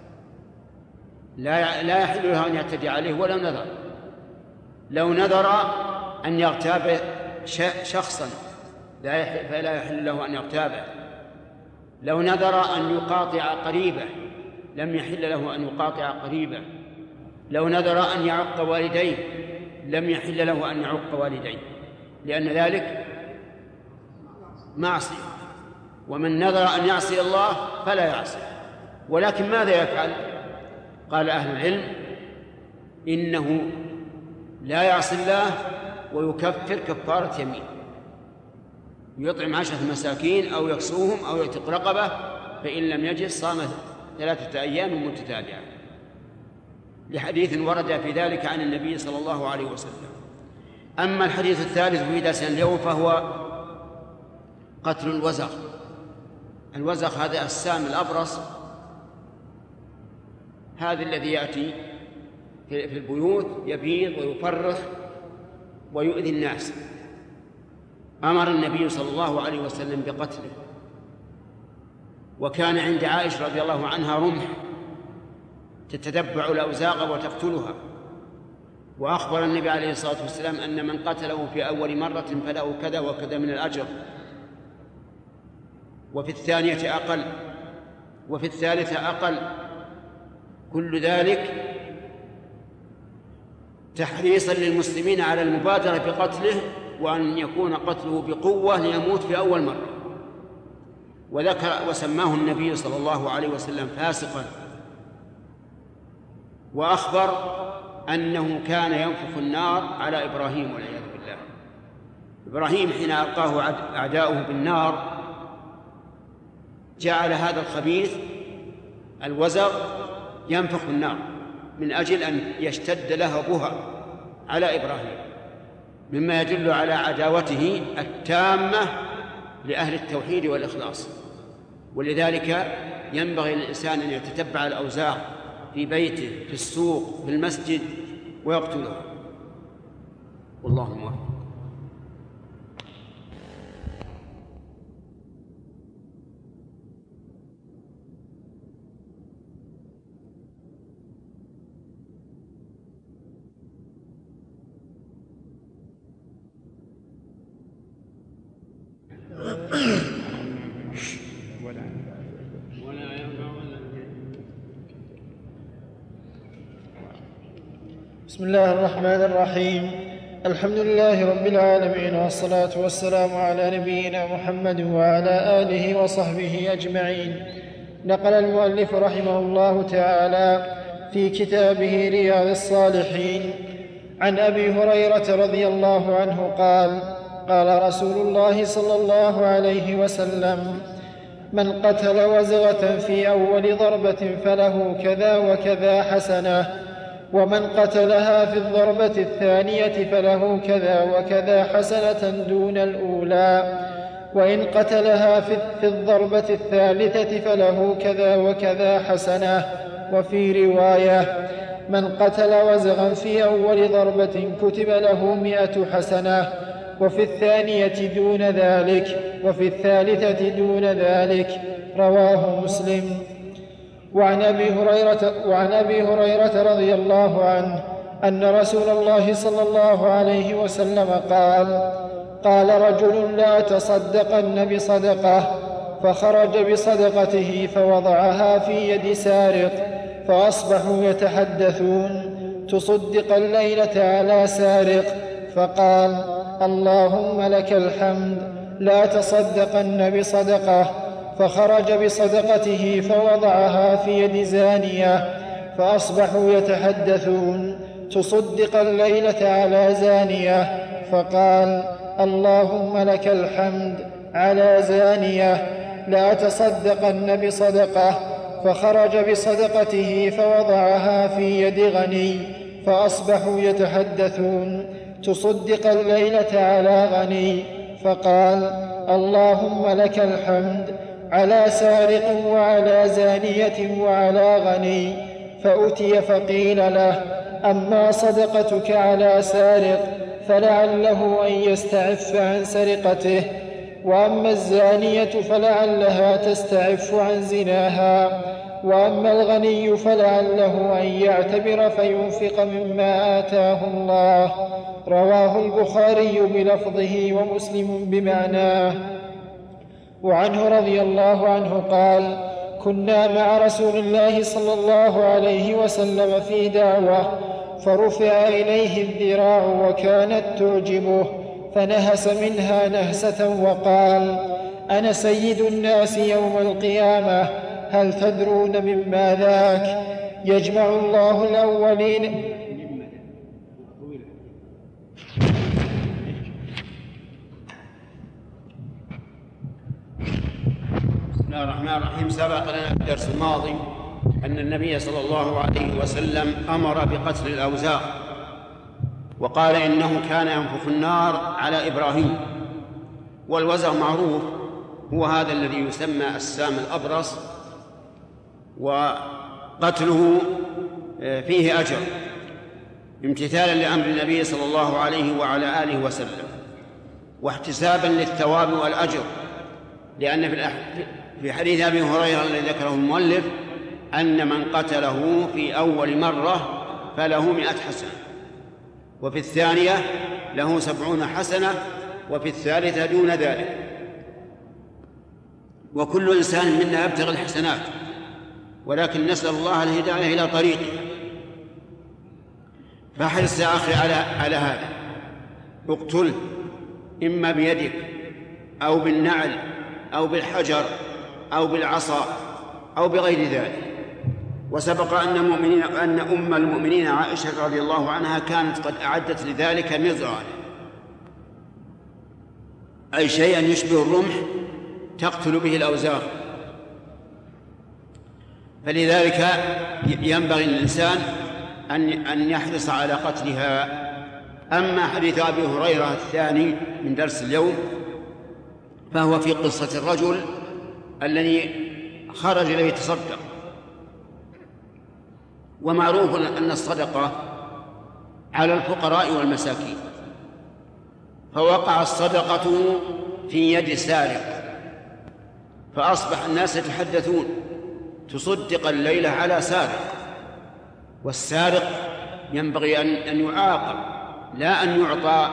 لا يحل له أن يعتدي عليه ولو نذر. لو نذر أن يغتاب شخصا فلا يحل له أن يغتابه. لو نذر أن يقاطع قريبه لم يحل له أن يقاطع قريبه. لو نذر أن يعق والديه لم يحل له أن يعق والديه، لأن ذلك معصية. ومن نذر أن يعصي الله فلا يعصي. ولكن ماذا يفعل؟ قال أهل العلم إنه لا يعصي الله ويكفر كفارة يمين، يطعم 10 مساكين أو يكسوهم أو يعتق رقبة، فإن لم يجد صام 3 أيام متتابعة، لحديث ورد في ذلك عن النبي صلى الله عليه وسلم. أما الحديث الثالث في درسنا اليوم فهو قتل الوزغ. الوزغ هذا السام الأبرص، هذا الذي يأتي في البيوت يبيض ويفرخ ويؤذي الناس. أمر النبي صلى الله عليه وسلم بقتله، وكان عند عائشة رضي الله عنها رمح تتتبع الأوزاغ وتقتلها، وأخبر النبي عليه الصلاة والسلام أن من قتله في أول مرة فله كذا وكذا من الأجر، وفي الثانية أقل، وفي الثالثة أقل. كل ذلك تحريصا للمسلمين على المبادرة بقتله، وأن يكون قتله بقوة ليموت في أول مرة. وذكر وسماه النبي صلى الله عليه وسلم فاسقا، وأخبر أنه كان ينفخ النار على إبراهيم والعياذ بالله. إبراهيم حين ألقاه أعداؤه بالنار جعل هذا الخبيث الوزغ ينفخ النار من أجل أن يشتد لهبها على إبراهيم، مما يدل على عداوته التامة لأهل التوحيد والإخلاص. ولذلك ينبغي للإنسان أن يتتبع الأوزاغ في بيته، في السوق، في المسجد، ويقتلها. والله موفق. بسم الله الرحمن الرحيم. الحمد لله رب العالمين، والصلاة والسلام على نبينا محمد وعلى آله وصحبه أجمعين. نقل المؤلف رحمه الله تعالى في كتابه رياض الصالحين عن أبي هريرة رضي الله عنه قال: قال رسول الله صلى الله عليه وسلم: من قتل وزغة في أول ضربة فله كذا وكذا حسنة، ومن قتلها في الضربة الثانية فله كذا وكذا حسنة دون الأولى، وإن قتلها في الضربة الثالثة فله كذا وكذا حسنة. وفي رواية: من قتل وزغا في أول ضربة كتب له 100 حسنة، وفي الثانية دون ذلك، وفي الثالثة دون ذلك. رواه مسلم. وعن أبي هريرة رضي الله عنه أن رسول الله صلى الله عليه وسلم قال: قال رجل: لا تصدقن بصدقة، فخرج بصدقته فوضعها في يد سارق، فأصبحوا يتحدثون: تصدق الليلة على سارق، فقال: اللهم لك الحمد، لا تصدقن بصدقة. فخرج بصدقته فوضعها في يد زانية، فأصبحوا يتحدثون: تصدق الليلة على زانية، فقال: اللهم لك الحمد على زانية، لا تصدقن بصدقة. فخرج بصدقته فوضعها في يد غني، فأصبحوا يتحدثون: تصدق الليلة على غني، فقال: اللهم لك الحمد على سارق وعلى زانية وعلى غني. فأتي فقيل له: أما صدقتك على سارق فلعله أن يستعف عن سرقته، وأما الزانية فلعلها تستعف عن زناها، وأما الغني فلعله أن يعتبر فينفق مما آتاه الله. رواه البخاري بلفظه ومسلم بمعناه. وعنه رضي الله عنه قال: كنا مع رسول الله صلى الله عليه وسلم في دعوة، فرفع إليه الذراع وكانت تعجبه، فنهس منها نهسة وقال: أنا سيد الناس يوم القيامة، هل تدرون مما ذاك؟ يجمع الله الأولين. بسم الله الرحمن الرحيم. سبق لنا في الدرس الماضي أن النبي صلى الله عليه وسلم أمر بقتل الأوزاغ، وقال إنه كان ينفخ النار على إبراهيم. والوزغ معروف، هو هذا الذي يسمى السام الأبرص، وقتله فيه أجر امتثالا لأمر النبي صلى الله عليه وعلى آله وسلم، واحتسابا للثواب والأجر، لأن في حديث أبي هريرة الذي ذكره المؤلف أن من قتله في أول مرة فله 100 حسنة، وفي الثانية له 70 حسنة، وفي الثالثة دون ذلك. وكل إنسان منا يبتغي الحسنات، ولكن نسأل الله الهداية إلى طريقه. فاحرص يا أخي على هذا، اقتله إما بيدك أو بالنعل أو بالحجر أو بالعصا أو بغير ذلك. وسبق أن أم المؤمنين عائشة رضي الله عنها كانت قد أعدت لذلك مزرعا، أي شيئا يشبه الرمح تقتل به الأوزاغ. فلذلك ينبغي للإنسان أن يحرص على قتلها. أما حديث أبي هريرة الثاني من درس اليوم فهو في قصة الرجل الذي خرج ليتصدق. ومعروف أن الصدقة على الفقراء والمساكين، فوقع الصدقة في يد سارق، فأصبح الناس يتحدثون: تصدق الليلة على سارق. والسارق ينبغي أن يعاقب، لا أن يعطى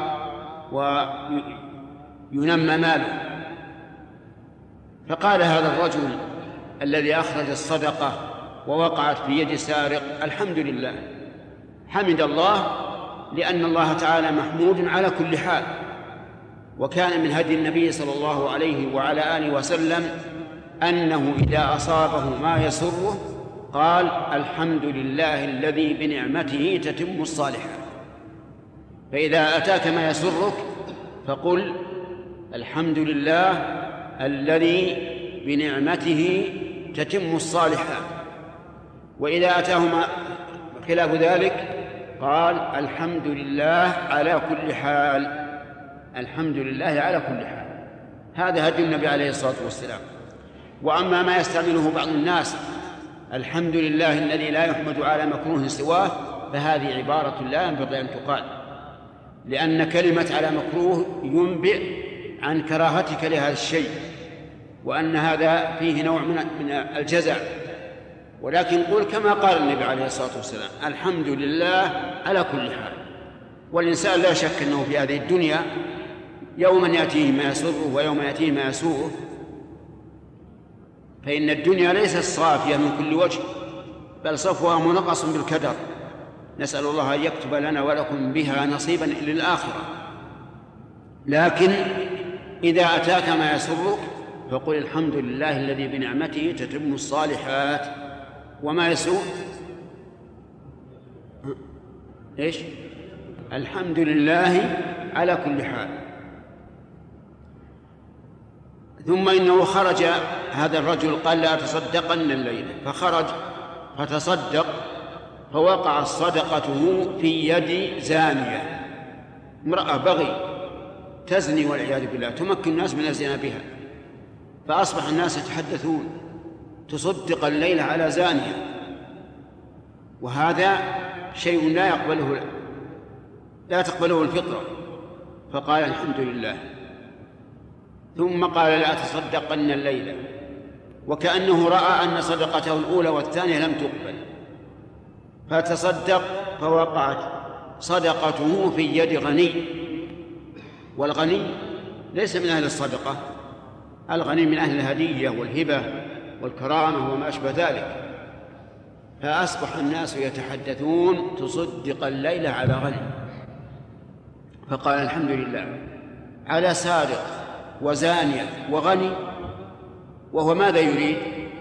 وينمى ماله. فقال هذا الرجل الذي أخرج الصدقة ووقعت في يد سارق: الحمد لله، حمد الله لأن الله تعالى محمود على كل حال. وكان من هدي النبي صلى الله عليه وعلى آله وسلم أنه إذا أصابه ما يسره قال الحمد لله الذي بنعمته تتم الصالحات. فإذا أتاك ما يسرك فقل الحمد لله الذي بنعمته تتم الصالحات. وإذا أتاه خلاف ذلك قال الحمد لله على كل حال. الحمد لله على كل حال. هذا هدي النبي عليه الصلاة والسلام. وأما ما يستعمله بعض الناس الحمد لله الذي لا يحمد على مكروه سواه فهذه عبارة لا ينبغي أن تقال، لأن كلمة على مكروه ينبئ عن كراهتك لهذا الشيء وأن هذا فيه نوع من الجزع. ولكن قل كما قال النبي عليه الصلاة والسلام الحمد لله على كل حال. والإنسان لا شك أنه في هذه الدنيا يوما يأتيه ما يسره ويوم يأتيه ما يسوءه، فإن الدنيا ليست صافية من كل وجه بل صفوها منقص بالكدر. نسأل الله أن يكتب لنا ولكم بها نصيبا للآخرة. لكن إذا أتاك ما يسرك فقل الحمد لله الذي بنعمته تتم الصالحات. وما يسوء إيش؟ الحمد لله على كل حال. ثم إنه خرج هذا الرجل قال لا تصدقن الليلة، فخرج فتصدق فوقعت صدقته في يد زانية، امرأة بغي تزني والعياذ بالله، تمكن الناس من الزنا بها. فأصبح الناس يتحدثون تصدق الليلة على زانية، وهذا شيء لا تقبله الفطرة. فقال الحمد لله، ثم قال لا تصدقن الليلة، وكأنه رأى أن صدقته الأولى والثانية لم تقبل، فتصدق فوقعت صدقته في يد غني، والغني ليس من أهل الصدقة، الغني من أهل الهدية والهبة والكرامة وما أشبه ذلك. فأصبح الناس يتحدثون تصدق الليلة على غني. فقال الحمد لله على سارق وزانية وغني. وهو ماذا يريد؟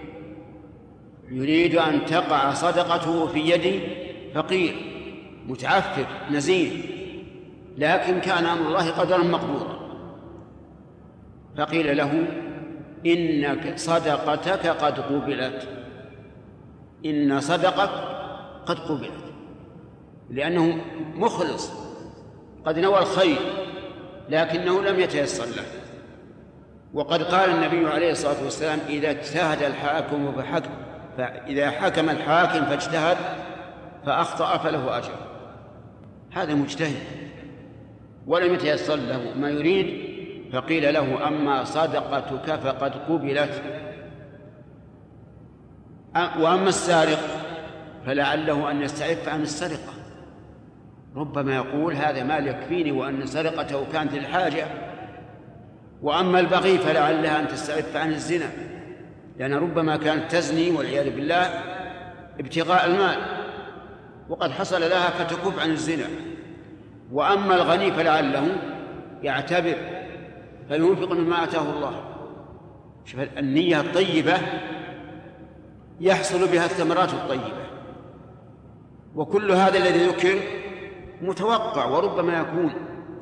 يريد أن تقع صدقته في يد فقير متعفف نزيه، لكن كان أمر الله قدرا مقدورا. فقيل له إنك صدقتك قد قبلت، إن صدقك قد قبلت، لأنه مخلص قد نوى الخير لكنه لم يتيسر له. وقد قال النبي عليه الصلاة والسلام إذا اجتهد الحاكم فإذا حكم الحاكم فاجتهد فأخطأ فله أجر. هذا مجتهد ولم يتيسر له ما يريد، فقيل له أما صدقتك فقد قبلت، وأما السارق فلعله أن يستعف عن السرقة، ربما يقول هذا مال يكفيني وأن سرقته كانت للحاجة. وأما البغي فلعلها أن تستعف عن الزنا، لأن ربما كانت تزني والعياذ بالله ابتغاء المال وقد حصل لها فتكف عن الزنا. وأما الغني فلعله يعتبر فينفق مما آتاه الله. شوف النية الطيبة يحصل بها الثمرات الطيبة. وكل هذا الذي ذكر متوقع، وربما يكون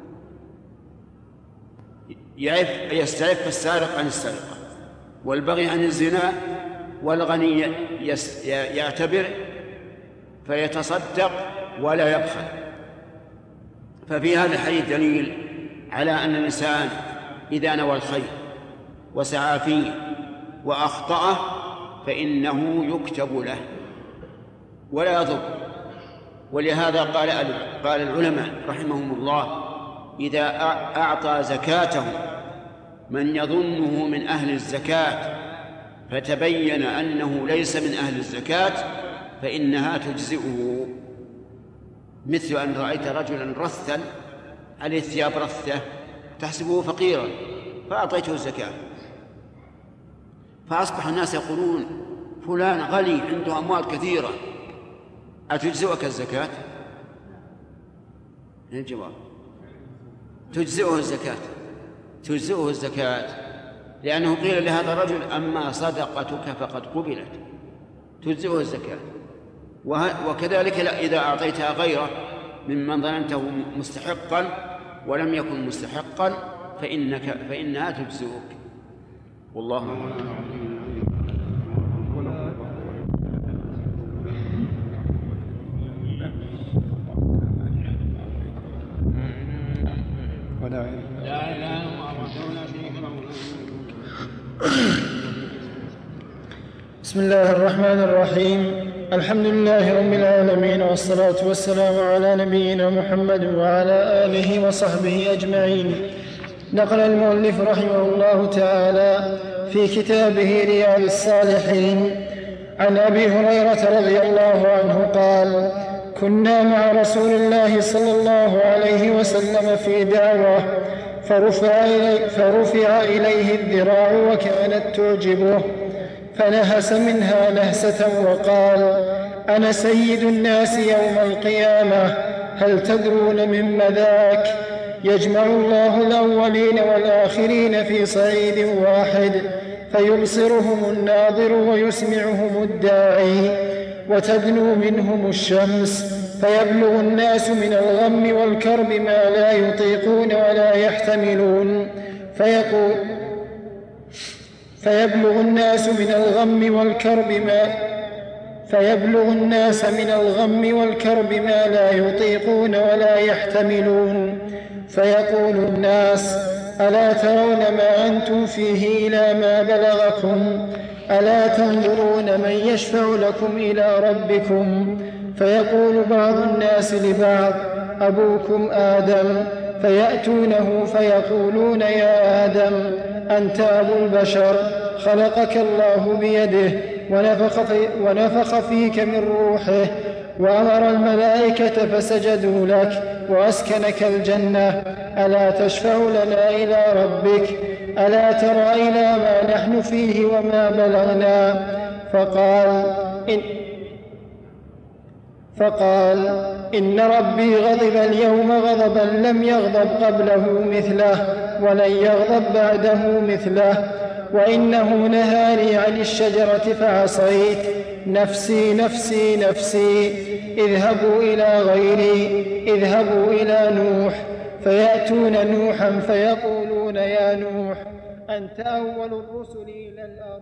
يستعف السارق عن السرقة والبغي عن الزنا، والغني يعتبر فيتصدق ولا يبخل. ففي هذا الحديث دليل على أن الإنسان إذا نوى الخير وسعى فيه وأخطأه فإنه يكتب له ولا يضر. ولهذا قال العلماء رحمهم الله إذا أعطى زكاته من يظنه من أهل الزكاة فتبين أنه ليس من أهل الزكاة فإنها تجزئه. مثل أن رأيت رجلا رثا عليه ثياب رثة تحسبه فقيرا فأعطيته الزكاة، فأصبح الناس يقولون فلان غني عنده أموال كثيرة أتجزئك الزكاة؟ الجواب تجزئه الزكاة لأنه قيل لهذا الرجل أما صدقتك فقد قبلت، تجزئه الزكاة. وكذلك إذا أعطيتها غيره ممن ظننته مستحقا ولم يكن مستحقا فإنها تجزئك. والله بسم الله الرحمن الرحيم. الحمد لله رب العالمين، والصلاة والسلام على نبينا محمد وعلى آله وصحبه أجمعين. نقل المؤلف رحمه الله تعالى في كتابه رياض الصالحين عن أبي هريرة رضي الله عنه قال: كنا مع رسول الله صلى الله عليه وسلم في دعوة فرفع إليه الذراع وكانت تعجبه فنهس منها نهسة وقال: أنا سيد الناس يوم القيامة، هل تدرون مما ذاك؟ يجمع الله الأولين والآخرين في صعيد واحد فيبصرهم الناظر ويسمعهم الداعي، وتدنو منهم الشمس فيبلغ الناس من الغم والكرب ما لا يطيقون ولا يحتملون، فيبلغ الناس من الغم والكرب ما لا يطيقون ولا يحتملون، فيقول الناس: ألا ترون ما أنتم فيه إلى ما بلغكم؟ ألا تنظرون من يشفع لكم إلى ربكم؟ فيقول بعض الناس لبعض: أبوكم آدم، فيأتونه فيقولون: يا آدم، أنت أبو البشر، خلقك الله بيده ونفخ فيك من روحه وأمر الملائكة فسجدوا لك وأسكنك الجنة، ألا تشفع لنا إلى ربك؟ ألا ترى إلى ما نحن فيه وما بلغنا؟ فقال: إن ربي غضب اليوم غضبا لم يغضب قبله مثله ولن يغضب بعده مثله، وإنه نهاني عن الشجرة فعصيت، نفسي نفسي نفسي، اذهبوا إلى غيري، اذهبوا إلى نوح. فيأتون نوحا فيقولون: يا نوح، أنت أول الرسل إلى الأرض.